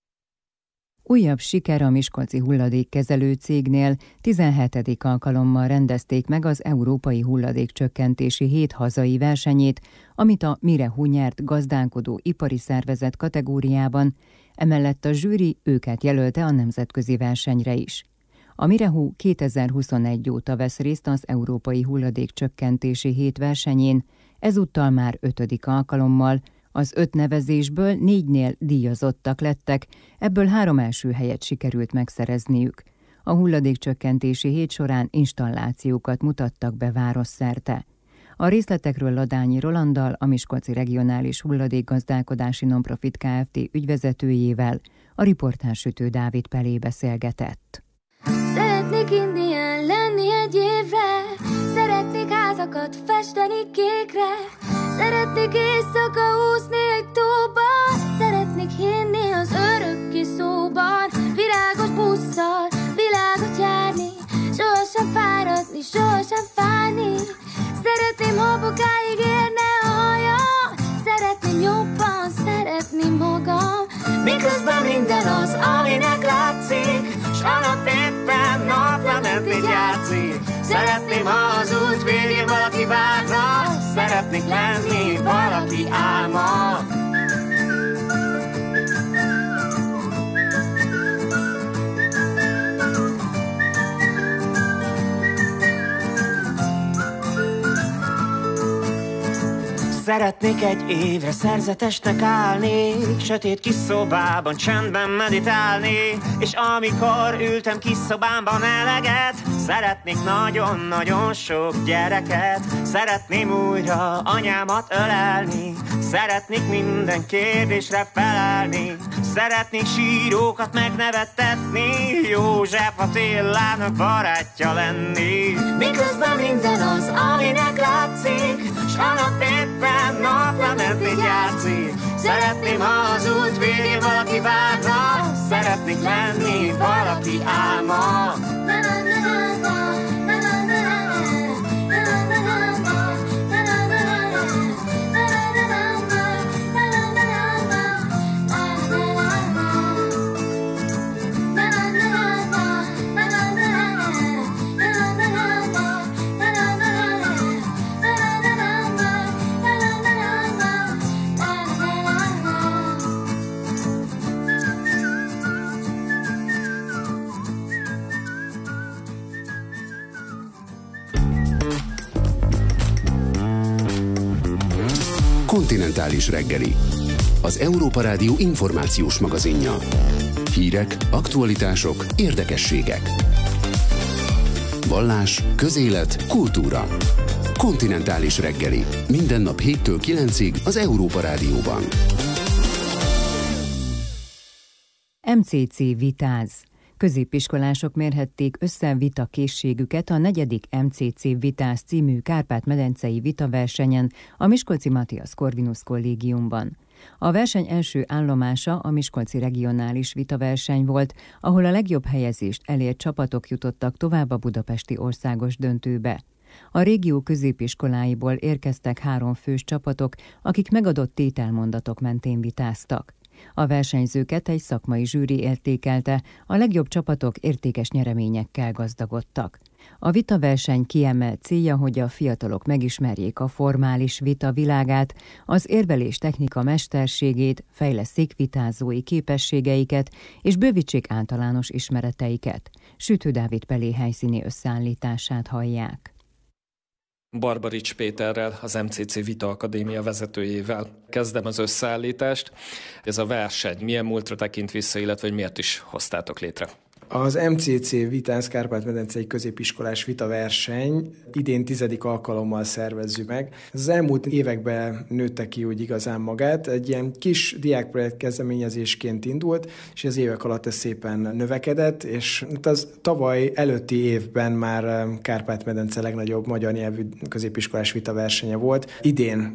Újabb siker a miskolci hulladékkezelő cégnél. 17. alkalommal rendezték meg az Európai Hulladékcsökkentési Hét hazai versenyét, amit a Mirehu nyert gazdálkodó ipari szervezet kategóriában, emellett a zsűri őket jelölte a nemzetközi versenyre is. A Mirehu 2021 óta vesz részt az Európai Hulladékcsökkentési Hét versenyén, ezúttal már 5. alkalommal. Az 5 nevezésből 4-nél díjazottak lettek, ebből 3 első helyet sikerült megszerezniük. A hulladékcsökkentési hét során installációkat mutattak be városszerte. A részletekről Ladányi Rolanddal, a Miskolci Regionális Hulladékgazdálkodási Nonprofit Kft. Ügyvezetőjével a riportár Sütő Dávid Pelé beszélgetett. Szeretnék indián lenni egy évre, szeretnék házakat festeni kékre, szeretnék éjszaka úszni egy tóban, szeretnék hinni az örökké szóban, virágos busszal, világot járni, sohasem fáradni, sohasem fájni. Szeretném habokáig érne a hajam, szeretném jobban szeretni magam, miközben minden az, aminek látszik, s a nap éppen naplement így játszik. Szeretném, ha az út végén valaki várna, szeretnék lenni valaki álma. Szeretnék egy évre szerzetesnek állni, sötét kis szobában csendben meditálni, és amikor ültem kis szobámban eleget, szeretnék nagyon-nagyon sok gyereket. Szeretném újra anyámat ölelni, szeretnék minden kérdésre felelni, szeretnék sírókat megnevettetni, József Attilának barátja lenni. Miközben minden az, aminek látszik, s a nap éppen naplement így játszik. Szeretném, ha az út végén valaki várna, szeretnék lenni valaki álma. Kontinentális reggeli. Az Európa Rádió információs magazinja. Hírek, aktualitások, érdekességek. Vallás, közélet, kultúra. Kontinentális reggeli. Minden nap 7-től 9-ig az Európa Rádióban. MCC vitáz. Középiskolások mérhették össze vitakészségüket a 4. MCC Vitáz című Kárpát-medencei vitaversenyen a Miskolci Matthias Corvinus Kollégiumban. A verseny első állomása a Miskolci Regionális Vitaverseny volt, ahol a legjobb helyezést elért csapatok jutottak tovább a budapesti országos döntőbe. A régió középiskoláiból érkeztek 3 fős csapatok, akik megadott tételmondatok mentén vitáztak. A versenyzőket egy szakmai zsűri értékelte, a legjobb csapatok értékes nyereményekkel gazdagodtak. A vitaverseny kiemelt célja, hogy a fiatalok megismerjék a formális vita világát, az érvelés technika mesterségét, fejlesszék vitázói képességeiket és bővítsék általános ismereteiket. Sütő Dávid Pelé helyszíni összeállítását hallják. Barbarics Péterrel, az MCC Vita Akadémia vezetőjével kezdem az összeállítást. Ez a verseny milyen múltra tekint vissza, illetve hogy miért is hoztátok létre? Az MCC Vitánsz Kárpát-medencei középiskolás vitaverseny idén 10. alkalommal szervezzük meg. Ez az elmúlt években nőtte ki úgy igazán magát. Egy ilyen kis diákprojekt kezdeményezésként indult, és az évek alatt ez szépen növekedett, és az tavaly előtti évben már Kárpát-medence legnagyobb magyar nyelvű középiskolás vitaversenye volt. Idén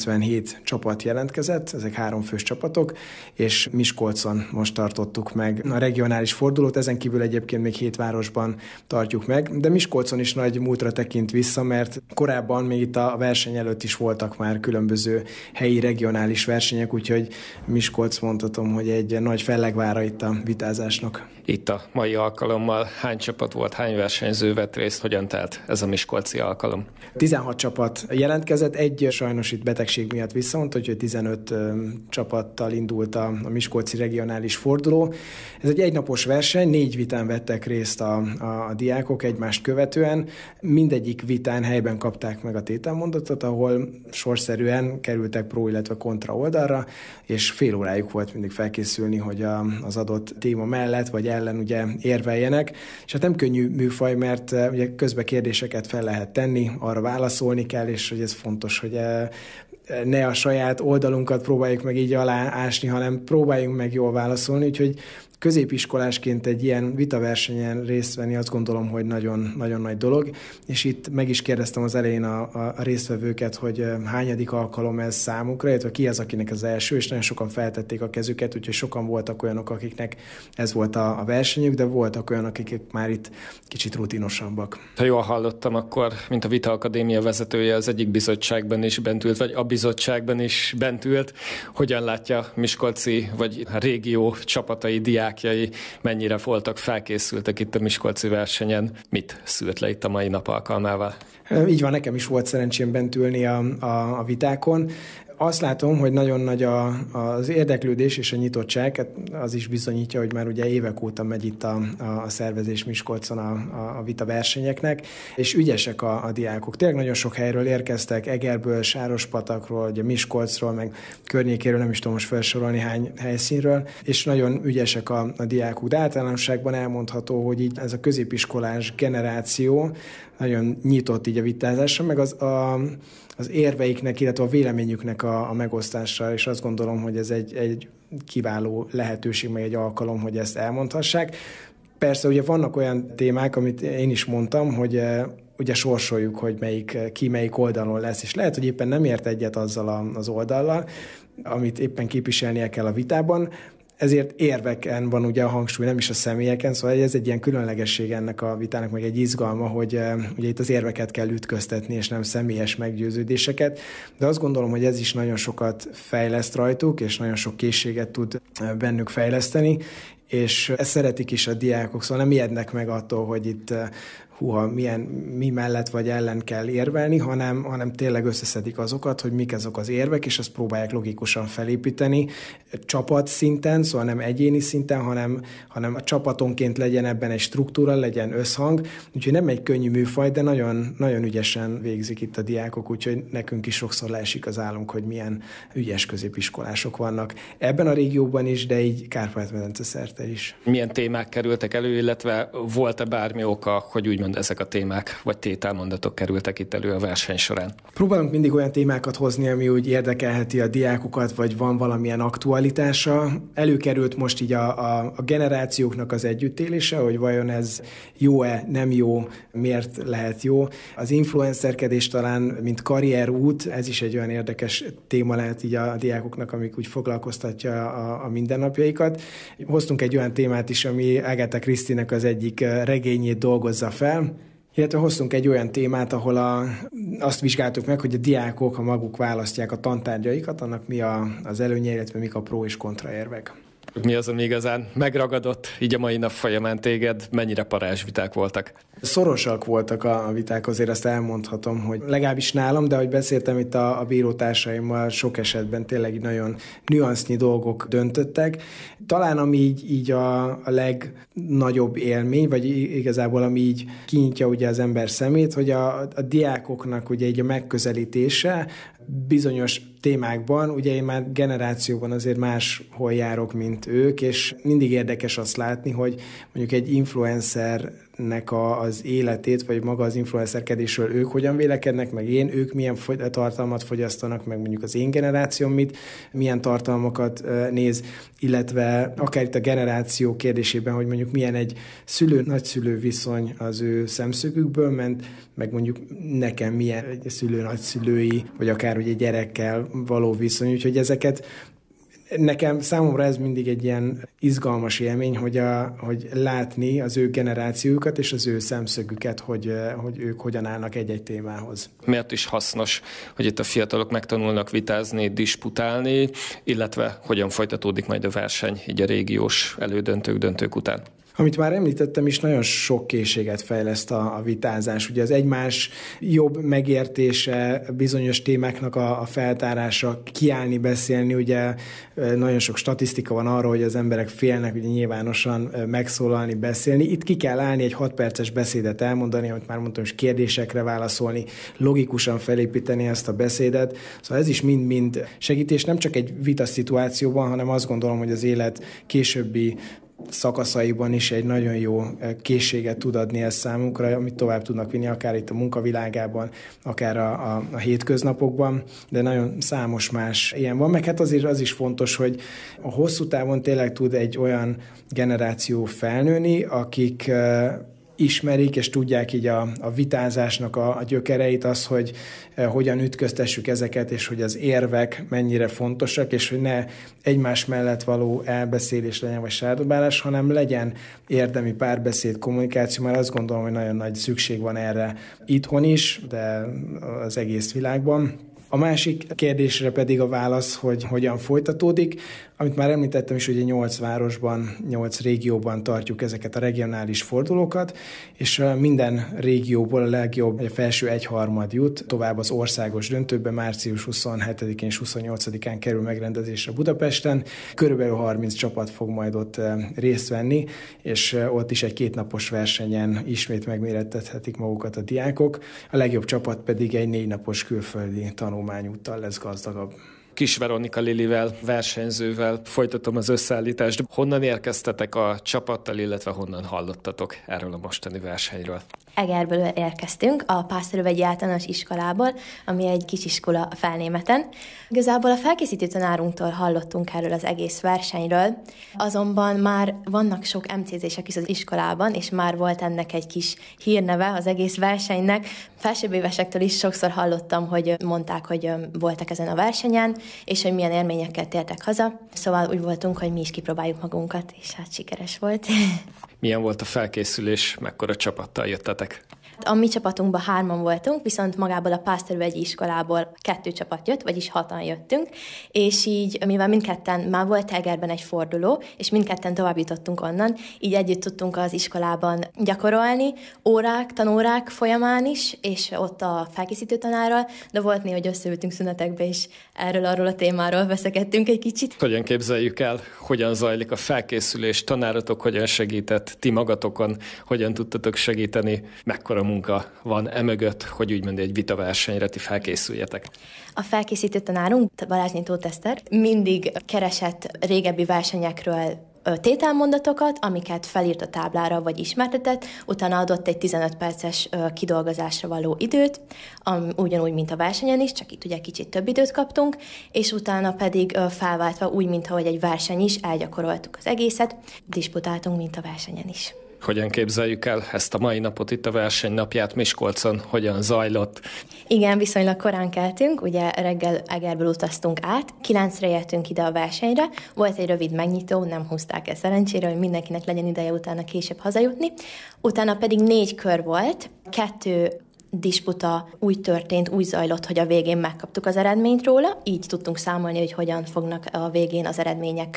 97 csapat jelentkezett, ezek 3 fős csapatok, és Miskolcon most tartottuk meg a regionális fordulót, ezen kívül egyébként még 7 városban tartjuk meg, de Miskolcon is nagy múltra tekint vissza, mert korábban még itt a verseny előtt is voltak már különböző helyi regionális versenyek, úgyhogy Miskolc mondhatom, hogy egy nagy fellegvára itt a vitázásnak. Itt a mai alkalommal hány csapat volt, hány versenyző vett részt, hogyan telt ez a miskolci alkalom? 16 csapat jelentkezett, egy sajnos itt betegség miatt visszavont, úgyhogy 15 csapattal indult a miskolci regionális forduló. Ez egy egynapos verseny, 4 vitán vettek részt a diákok egymást követően. Mindegyik vitán helyben kapták meg a tételmondatot, ahol sorszerűen kerültek pro, illetve kontra oldalra, és fél órájuk volt mindig felkészülni, hogy az adott téma mellett vagy ellen ugye érveljenek. És hát nem könnyű műfaj, mert ugye közben kérdéseket fel lehet tenni, arra válaszolni kell, és hogy ez fontos, hogy ne a saját oldalunkat próbáljuk meg így aláásni, hanem próbáljunk meg jól válaszolni, úgyhogy középiskolásként egy ilyen vitaversenyen részt venni, azt gondolom, hogy nagyon, nagyon nagy dolog, és itt meg is kérdeztem az elején a résztvevőket, hogy hányadik alkalom ez számukra, illetve ki az, akinek az első, és nagyon sokan feltették a kezüket, úgyhogy sokan voltak olyanok, akiknek ez volt a versenyük, de voltak olyanok, akik már itt kicsit rutinosabbak. Ha jól hallottam, akkor, mint a Vita Akadémia vezetője, az egyik bizottságban is bent ült, vagy a bizottságban is bent ült. Hogyan látja miskolci, vagy a régió csapatai, diákjai, mennyire voltak felkészültek itt a miskolci versenyen? Mit szült le itt a mai nap alkalmával? Így van, nekem is volt szerencsém bent ülni a vitákon. Azt látom, hogy nagyon nagy az érdeklődés és a nyitottság, az is bizonyítja, hogy már ugye évek óta megy itt a szervezés Miskolcon a vita versenyeknek, és ügyesek a diákok. Tényleg nagyon sok helyről érkeztek, Egerből, Sárospatakról, ugye Miskolcról, meg környékéről, nem is tudom most felsorolni hány helyszínről, és nagyon ügyesek a diákok. De általánosságban elmondható, hogy így ez a középiskolás generáció nagyon nyitott így a vitázásra, meg az érveiknek, illetve a véleményüknek a megosztásra, és azt gondolom, hogy ez egy kiváló lehetőség, meg egy alkalom, hogy ezt elmondhassák. Persze ugye vannak olyan témák, amit én is mondtam, hogy ugye sorsoljuk, hogy ki melyik oldalon lesz, és lehet, hogy éppen nem ért egyet azzal az oldallal, amit éppen képviselnie kell a vitában, ezért érveken van ugye a hangsúly, nem is a személyeken, szóval ez egy ilyen különlegesség ennek a vitának, meg egy izgalma, hogy ugye itt az érveket kell ütköztetni, és nem személyes meggyőződéseket, de azt gondolom, hogy ez is nagyon sokat fejleszt rajtuk, és nagyon sok készséget tud bennük fejleszteni, és ezt szeretik is a diákok, szóval nem ijednek meg attól, hogy itt mi mellett vagy ellen kell érvelni, hanem tényleg összeszedik azokat, hogy mik azok az érvek, és azt próbálják logikusan felépíteni csapat szinten, szóval nem egyéni szinten, hanem a csapatonként legyen ebben egy struktúra, legyen összhang, úgyhogy nem egy könnyű műfaj, de nagyon, nagyon ügyesen végzik itt a diákok, úgyhogy nekünk is sokszor leesik az állunk, hogy milyen ügyes középiskolások vannak ebben a régióban is, de így Kárpát-medence szerte is. Milyen témák kerültek elő, illetve volt-e bármi oka, hogy úgymond ezek a témák vagy tételmondatok kerültek itt elő a verseny során? Próbálunk mindig olyan témákat hozni, ami úgy érdekelheti a diákokat, vagy van valamilyen aktualitása. Előkerült most így a generációknak az együttélése, hogy vajon ez jó-e, nem jó, miért lehet jó. Az influencerkedés talán, mint karrierút, ez is egy olyan érdekes téma lehet így a diákoknak, amik úgy foglalkoztatja a mindennapjaikat. Hoztunk egy olyan témát is, ami Agatha Christie-nek az egyik regényét dolgozza fel, illetve hoztunk egy olyan témát, ahol azt vizsgáltuk meg, hogy a diákok, ha maguk választják a tantárgyaikat, annak mi az előnye, illetve mik a pro és kontra érvek. Mi az, ami igazán megragadott így a mai nap folyamán téged? Mennyire parázsviták voltak? Szorosak voltak a viták, azért azt elmondhatom, hogy legalábbis nálam, de ahogy beszéltem itt a bírótársaimmal, sok esetben tényleg nagyon nüansznyi dolgok döntöttek. Talán ami így a legnagyobb élmény, vagy igazából ami így kinyitja ugye az ember szemét, hogy a diákoknak ugye így a megközelítése bizonyos témákban, ugye én már generációban azért máshol járok, mint ők, és mindig érdekes azt látni, hogy mondjuk egy influencernek az életét, vagy maga az influencerkedésről ők hogyan vélekednek, meg ők milyen tartalmat fogyasztanak, meg mondjuk az én generációm milyen tartalmakat néz, illetve akár itt a generáció kérdésében, hogy mondjuk milyen egy szülő-nagyszülő viszony az ő szemszögükből ment, meg mondjuk nekem milyen egy szülő-nagyszülői, vagy akár ugye gyerekkel való viszony, úgyhogy ezeket számomra ez mindig egy ilyen izgalmas élmény, hogy látni az ő generációjukat és az ő szemszögüket, hogy ők hogyan állnak egy-egy témához. Miért is hasznos, hogy itt a fiatalok megtanulnak vitázni, disputálni, illetve hogyan folytatódik majd a verseny így a régiós elődöntők, döntők után? Amit már említettem is, nagyon sok készséget fejleszt a vitázás. Ugye az egymás jobb megértése, bizonyos témáknak a feltárása, kiállni, beszélni, ugye nagyon sok statisztika van arról, hogy az emberek félnek ugye nyilvánosan megszólalni, beszélni. Itt ki kell állni, egy 6 perces beszédet elmondani, amit már mondtam, és kérdésekre válaszolni, logikusan felépíteni ezt a beszédet. Szóval ez is mind-mind segítés, nem csak egy vita szituációban, hanem azt gondolom, hogy az élet későbbi szakaszaiban is egy nagyon jó készséget tud adni ez számunkra, amit tovább tudnak vinni, akár itt a munkavilágában, akár a hétköznapokban, de nagyon számos más ilyen van. Meg hát azért az is fontos, hogy a hosszú távon tényleg tud egy olyan generáció felnőni, akik ismerik és tudják így a vitázásnak a gyökereit, az, hogy hogyan ütköztessük ezeket, és hogy az érvek mennyire fontosak, és hogy ne egymás mellett való elbeszélés legyen, vagy sárdobálás, hanem legyen érdemi párbeszéd, kommunikáció, mert azt gondolom, hogy nagyon nagy szükség van erre itthon is, de az egész világban. A másik kérdésre pedig a válasz, hogy hogyan folytatódik. Amit már említettem is, hogy 8 városban, 8 régióban tartjuk ezeket a regionális fordulókat, és minden régióból a legjobb, a felső 1/3 jut tovább az országos döntőbe, március 27-én és 28-án kerül megrendezésre Budapesten. Körülbelül 30 csapat fog majd ott részt venni, és ott is egy 2 napos versenyen ismét megmérettethetik magukat a diákok. A legjobb csapat pedig egy 4 napos külföldi tanulmányúttal lesz gazdagabb. Kis Veronika Lilivel, versenyzővel folytatom az összeállítást. Honnan érkeztetek a csapattal, illetve honnan hallottatok erről a mostani versenyről? Egerből érkeztünk, a Pásztorövegyi Általános Iskolából, ami egy kisiskola a Felnémeten. Igazából a felkészítő tanárunktól hallottunk erről az egész versenyről, azonban már vannak sok MCZ-sek is az iskolában, és már volt ennek egy kis hírneve az egész versenynek. Felsőbb évesektől is sokszor hallottam, hogy mondták, hogy voltak ezen a versenyen, és hogy milyen élményekkel tértek haza. Szóval úgy voltunk, hogy mi is kipróbáljuk magunkat, és hát sikeres volt. Milyen volt a felkészülés, mekkora csapattal jöttetek? A mi csapatunkban 3-an voltunk, viszont magából a Pásztorövegyi iskolából 2 csapat jött, vagyis 6-an jöttünk, és így, mivel mindketten már volt Egerben egy forduló, és mindketten tovább jutottunk onnan, így együtt tudtunk az iskolában gyakorolni, tanórák folyamán is, és ott a felkészítő tanárral, de volt néha, hogy összeültünk szünetekbe, és arról a témáról veszekedtünk egy kicsit. Hogyan képzeljük el, hogyan zajlik a felkészülés, tanáratok hogyan segített, ti magatokon hogyan tudtatok segíteni, mekkora munka van emögött, hogy úgymond egy vitaversenyre ti felkészüljetek? A felkészítő tanárunk, Balázsné Tóth Eszter, mindig keresett régebbi versenyekről tételmondatokat, amiket felírt a táblára, vagy ismertetett, utána adott egy 15 perces kidolgozásra való időt, ugyanúgy, mint a versenyen is, csak itt ugye kicsit több időt kaptunk, és utána pedig felváltva úgy, mint ahogy egy verseny is, elgyakoroltuk az egészet, disputáltunk, mint a versenyen is. Hogyan képzeljük el ezt a mai napot, itt a versenynapját Miskolcon, hogyan zajlott? Igen, viszonylag korán keltünk, ugye reggel Egerből utaztunk át, 9-re értünk ide a versenyre, volt egy rövid megnyitó, nem húzták el szerencsére, hogy mindenkinek legyen ideje utána később hazajutni, utána pedig 4 kör volt, 2 disputa úgy történt, úgy zajlott, hogy a végén megkaptuk az eredményt róla, így tudtunk számolni, hogy hogyan fognak a végén az eredmények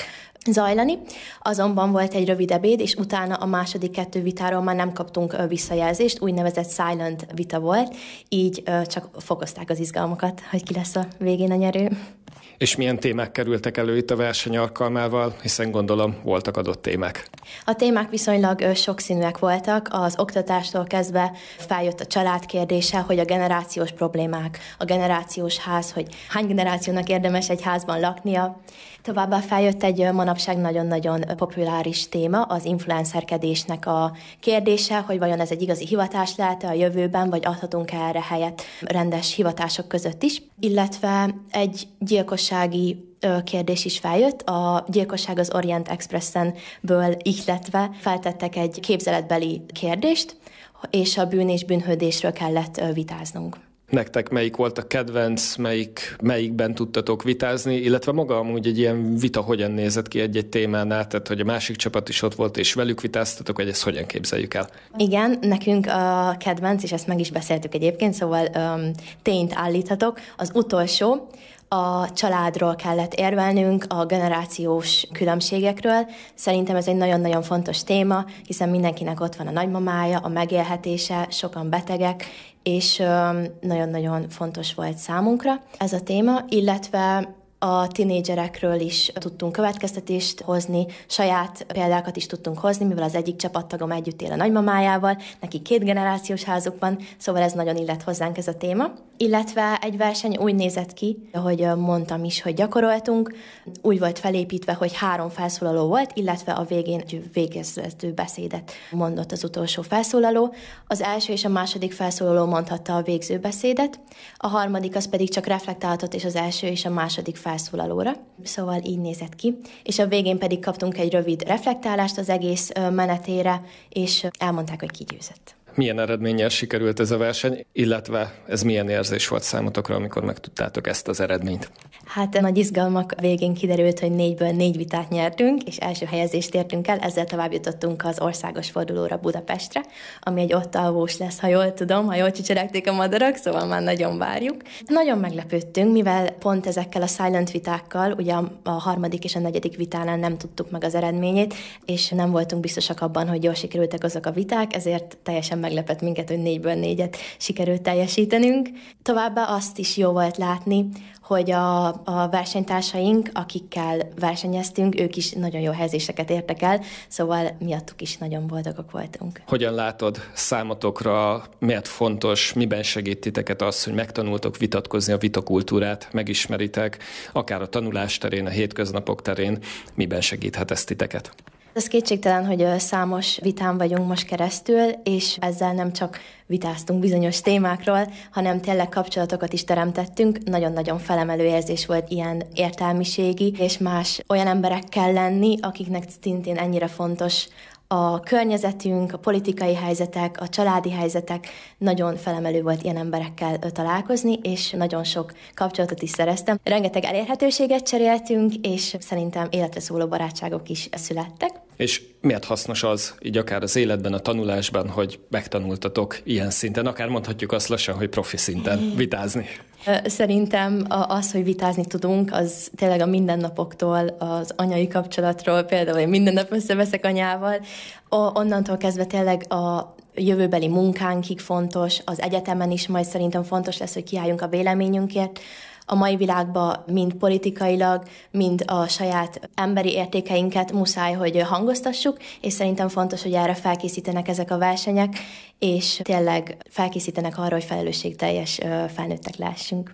zajlani. Azonban volt egy rövid ebéd, és utána a második 2 vitáról már nem kaptunk visszajelzést, úgynevezett silent vita volt, így csak fokozták az izgalmakat, hogy ki lesz a végén a nyerő. És milyen témák kerültek elő itt a verseny alkalmával, hiszen gondolom voltak adott témák. A témák viszonylag sokszínűek voltak, az oktatástól kezdve feljött a család kérdése, hogy a generációs problémák, a generációs ház, hogy hány generációnak érdemes egy házban laknia. Továbbá feljött egy manapság nagyon-nagyon populáris téma, az influencerkedésnek a kérdése, hogy vajon ez egy igazi hivatás lehet-e a jövőben, vagy adhatunk erre helyet rendes hivatások között is. Illetve egy gyilkossági kérdés is feljött. A gyilkosság az Orient Expressen-ből ihletve feltettek egy képzeletbeli kérdést, és a bűn és bűnhődésről kellett vitáznunk. Nektek melyik volt a kedvenc, melyikben tudtatok vitázni, illetve maga amúgy egy ilyen vita hogyan nézett ki egy-egy témánál, tehát hogy a másik csapat is ott volt és velük vitáztatok, hogy ezt hogyan képzeljük el? Igen, nekünk a kedvenc, és ezt meg is beszéltük egyébként, szóval tényt állíthatok, az utolsó, a családról kellett érvelnünk, a generációs különbségekről. Szerintem ez egy nagyon-nagyon fontos téma, hiszen mindenkinek ott van a nagymamája, a megélhetése, sokan betegek, és nagyon-nagyon fontos volt számunkra ez a téma, illetve a tinédzserekről is tudtunk következtetést hozni, saját példákat is tudtunk hozni, mivel az egyik csapattagom együtt él a nagymamájával, neki 2 generációs házuk van, szóval ez nagyon illett hozzánk ez a téma. Illetve egy verseny úgy nézett ki, ahogy mondtam is, hogy gyakoroltunk, úgy volt felépítve, hogy 3 felszólaló volt, illetve a végén egy végező beszédet mondott az utolsó felszólaló. Az első és a második felszólaló mondhatta a végző beszédet, a harmadik az pedig csak reflektálhatott, és az első és a második felszólalóra. Szóval így nézett ki. És a végén pedig kaptunk egy rövid reflektálást az egész menetére, és elmondták, hogy ki győzött. Milyen eredménnyel sikerült ez a verseny, illetve ez milyen érzés volt számotokra, amikor megtudtátok ezt az eredményt? Hát nagy izgalmak végén kiderült, hogy 4-ből 4 vitát nyertünk, és első helyezést értünk el, ezzel tovább jutottunk az országos fordulóra Budapestre, ami egy ott alvós lesz, ha jól tudom, ha jól csicseregték a madarak, szóval már nagyon várjuk. Nagyon meglepődtünk, mivel pont ezekkel a silent vitákkal, ugye a harmadik és a negyedik vitánál nem tudtuk meg az eredményét, és nem voltunk biztosak abban, hogy jól sikerültek azok a viták, ezért teljesen meglepett minket, hogy 4-ből 4-et sikerült teljesítenünk. Továbbá azt is jó volt látni, hogy a versenytársaink, akikkel versenyeztünk, ők is nagyon jó helyezéseket értek el, szóval miattuk is nagyon boldogok voltunk. Hogyan látod számotokra, miért fontos, miben segít titeket az, hogy megtanultok vitatkozni, a vitakultúrát megismeritek, akár a tanulás terén, a hétköznapok terén, miben segíthet ez titeket? Ez kétségtelen, hogy számos vitán vagyunk most keresztül, és ezzel nem csak vitáztunk bizonyos témákról, hanem tényleg kapcsolatokat is teremtettünk. Nagyon-nagyon felemelő érzés volt ilyen értelmiségi és más olyan emberekkel lenni, akiknek szintén ennyire fontos a környezetünk, a politikai helyzetek, a családi helyzetek. Nagyon felemelő volt ilyen emberekkel találkozni, és nagyon sok kapcsolatot is szereztem. Rengeteg elérhetőséget cseréltünk, és szerintem életre szóló barátságok is születtek. És miért hasznos az, így akár az életben, a tanulásban, hogy megtanultatok ilyen szinten, akár mondhatjuk azt lassan, hogy profi szinten vitázni? Szerintem az, hogy vitázni tudunk, az tényleg a mindennapoktól, az anyai kapcsolatról, például én minden nap összeveszek anyával, onnantól kezdve tényleg a jövőbeli munkánkig fontos, az egyetemen is majd szerintem fontos lesz, hogy kiálljunk a véleményünkért. A mai világban mind politikailag, mind a saját emberi értékeinket muszáj, hogy hangoztassuk, és szerintem fontos, hogy erre felkészítenek ezek a versenyek, és tényleg felkészítenek arra, hogy felelősségteljes felnőttek lehessünk.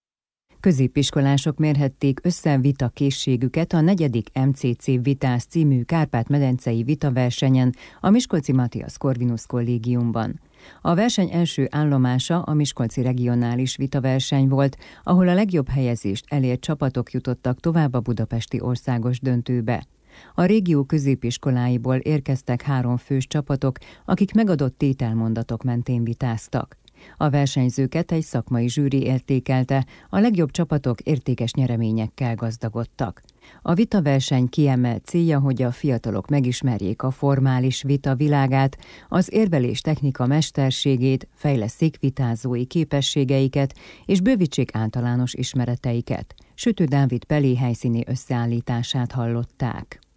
Középiskolások mérhették össze vitakészségüket a 4. MCC Vitász című Kárpát-medencei vitaversenyen a Miskolci Matthias Corvinus Kollégiumban. A verseny első állomása a Miskolci regionális vitaverseny volt, ahol a legjobb helyezést elért csapatok jutottak tovább a budapesti országos döntőbe. A régió középiskoláiból érkeztek 3 fős csapatok, akik megadott tételmondatok mentén vitáztak. A versenyzőket egy szakmai zsűri értékelte, a legjobb csapatok értékes nyereményekkel gazdagodtak. A vitaverseny kiemelt célja, hogy a fiatalok megismerjék a formális vita világát, az érvelés technika mesterségét, fejlesszék vitázói képességeiket és bővítsék általános ismereteiket. Sütő Dávid Pelé helyszíni összeállítását hallották.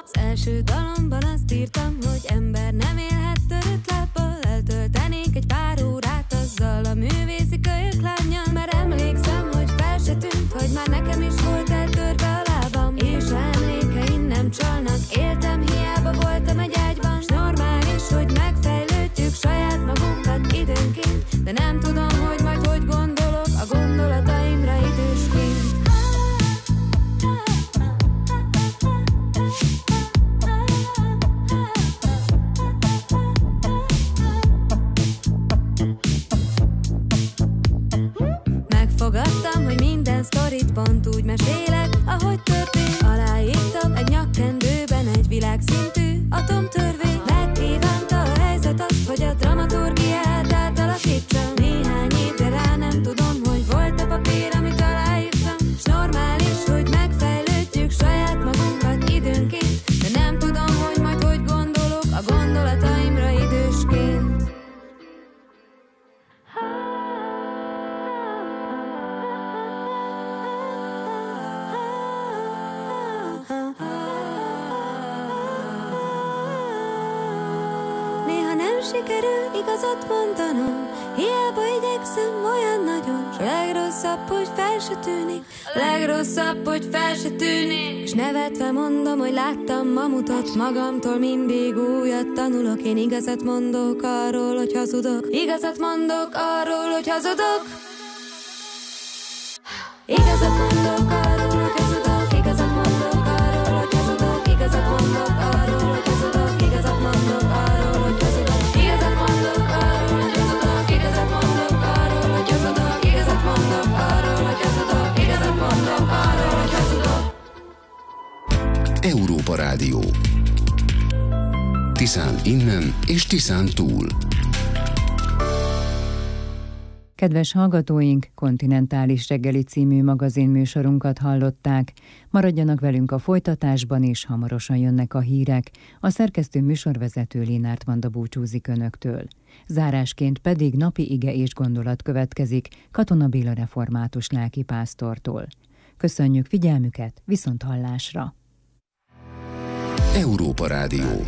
Az első dalomban azt írtam, hogy ember nem élhet törött lábbal. Eltöltenék egy pár órát azzal a művészi kölyök lánnyal. Már emlékszem, hogy fel se tűnt, hogy már nekem is volt eltörve a lábam. És ha emlékeim nem csalnak, éltem, hiába voltam egy ágyban. S normális, hogy megfejlődjük saját magunkat időnként, de nem tudom, hogy majd hogy gondolok a gondolataimra idősként. Megfogadtam, hogy minden sztorit pont úgy mesélek, ahogy történt. Aláírtam egy nyakkendőben egy világszintű atomtörvény. Megkívánta a helyzet azt, hogy a dramaturgiát átalakítsam. Néhány évre rá nem tudom, hogy volt a papír, amit aláírtam. S normális, hogy megfejlődjük saját magunkat időnként, de nem tudom, hogy majd hogy gondolok a gondolataimra idősként. Néha nem sikerül igazat mondanom, hiába igyekszem olyan nagyon. S a legrosszabb, hogy fel se tűnik, legrosszabb, hogy fel se tűnik. És nevetve mondom, hogy láttam mamutot, magamtól mindig újat tanulok. Én igazat mondok arról, hogy hazudok, igazat mondok arról, hogy hazudok. Igazat mondok arról, hogy hazudok, igazat mondok arról, hogy hazudok, igazat mondok arról, hogy hazudok, igazat mondok arról, hogy hazudok, igazat mondok arról, hogy hazudok, igazat mondok arról, hogy hazudok, igazat mondok arról, hogy hazudok, igazat mondok arról, hogy hazudok. Európa Rádió. Tiszán innen és Tiszán túl. Kedves hallgatóink, Kontinentális reggeli című magazinműsorunkat hallották. Maradjanak velünk a folytatásban, és hamarosan jönnek a hírek. A szerkesztő műsorvezető Lénárt Vanda búcsúzik önöktől. Zárásként pedig napi ige és gondolat következik Katona Béla református lelkipásztortól. Köszönjük figyelmüket, viszonthallásra! Európa Rádió.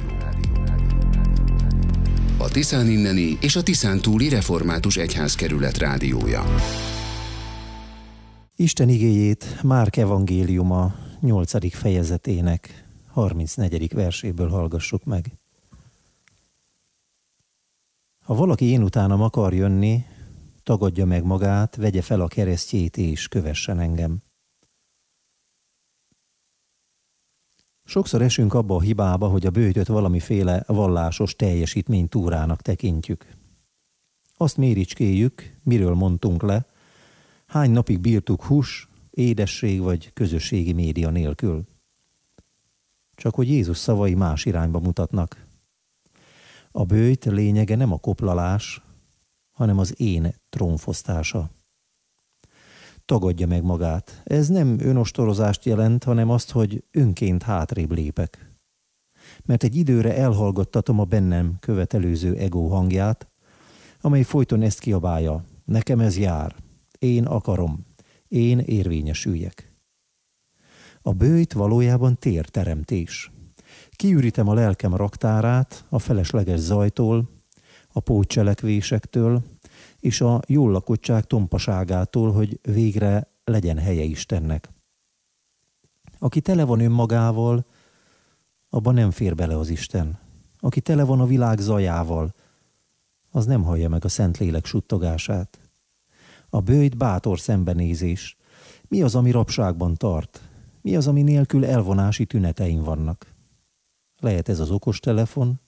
A Tiszán inneni és a Tiszán túli református egyházkerület rádiója. Isten igéjét Márk evangéliuma 8. fejezetének 34. verséből hallgassuk meg. Ha valaki én utánam akar jönni, tagadja meg magát, vegye fel a keresztjét és kövessen engem. Sokszor esünk abba a hibába, hogy a böjtöt valamiféle vallásos teljesítménytúrának tekintjük. Azt méricskéljük, miről mondtunk le, hány napig bírtuk hús, édesség vagy közösségi média nélkül. Csak hogy Jézus szavai más irányba mutatnak. A böjt lényege nem a koplalás, hanem az én trónfosztása. Tagadja meg magát. Ez nem önostorozást jelent, hanem azt, hogy önként hátrébb lépek. Mert egy időre elhallgattatom a bennem követelőző ego hangját, amely folyton ezt kiabálja. Nekem ez jár. Én akarom. Én érvényesüljek. A böjt valójában térteremtés. Kiürítem a lelkem raktárát a felesleges zajtól, a pótcselekvésektől, és a jól lakottság tompaságától, hogy végre legyen helye Istennek. Aki tele van önmagával, abban nem fér bele az Isten. Aki tele van a világ zajával, az nem hallja meg a Szentlélek suttogását. A böjt bátor szembenézés. Mi az, ami rabságban tart? Mi az, ami nélkül elvonási tüneteim vannak? Lehet ez az okostelefon,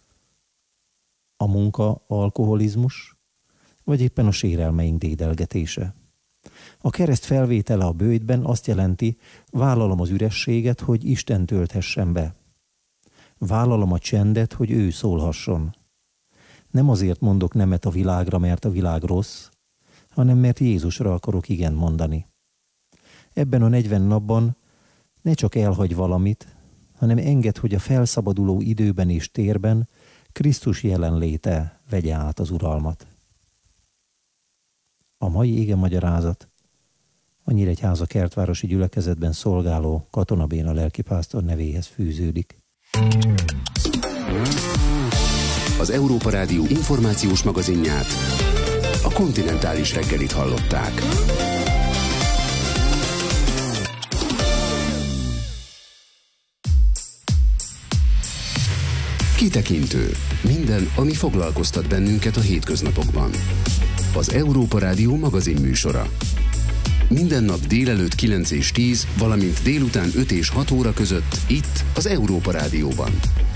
a munka, alkoholizmus, vagy éppen a sérelmeink dédelgetése. A kereszt felvétele a böjtben azt jelenti, vállalom az ürességet, hogy Isten tölthessen be. Vállalom a csendet, hogy ő szólhasson. Nem azért mondok nemet a világra, mert a világ rossz, hanem mert Jézusra akarok igent mondani. Ebben a 40 napban ne csak elhagy valamit, hanem engedd, hogy a felszabaduló időben és térben Krisztus jelenléte vegye át az uralmat. A mai igemagyarázat a Nyíregyháza kertvárosi gyülekezetben szolgáló Katona Béla lelkipásztor nevéhez fűződik. Az Európa Rádió információs magazinját, a Kontinentális reggelit hallották. Kitekintő. Minden, ami foglalkoztat bennünket a hétköznapokban. Az Európa Rádió magazin műsora. Minden nap délelőtt 9 és 10, valamint délután 5 és 6 óra között itt az Európa Rádióban.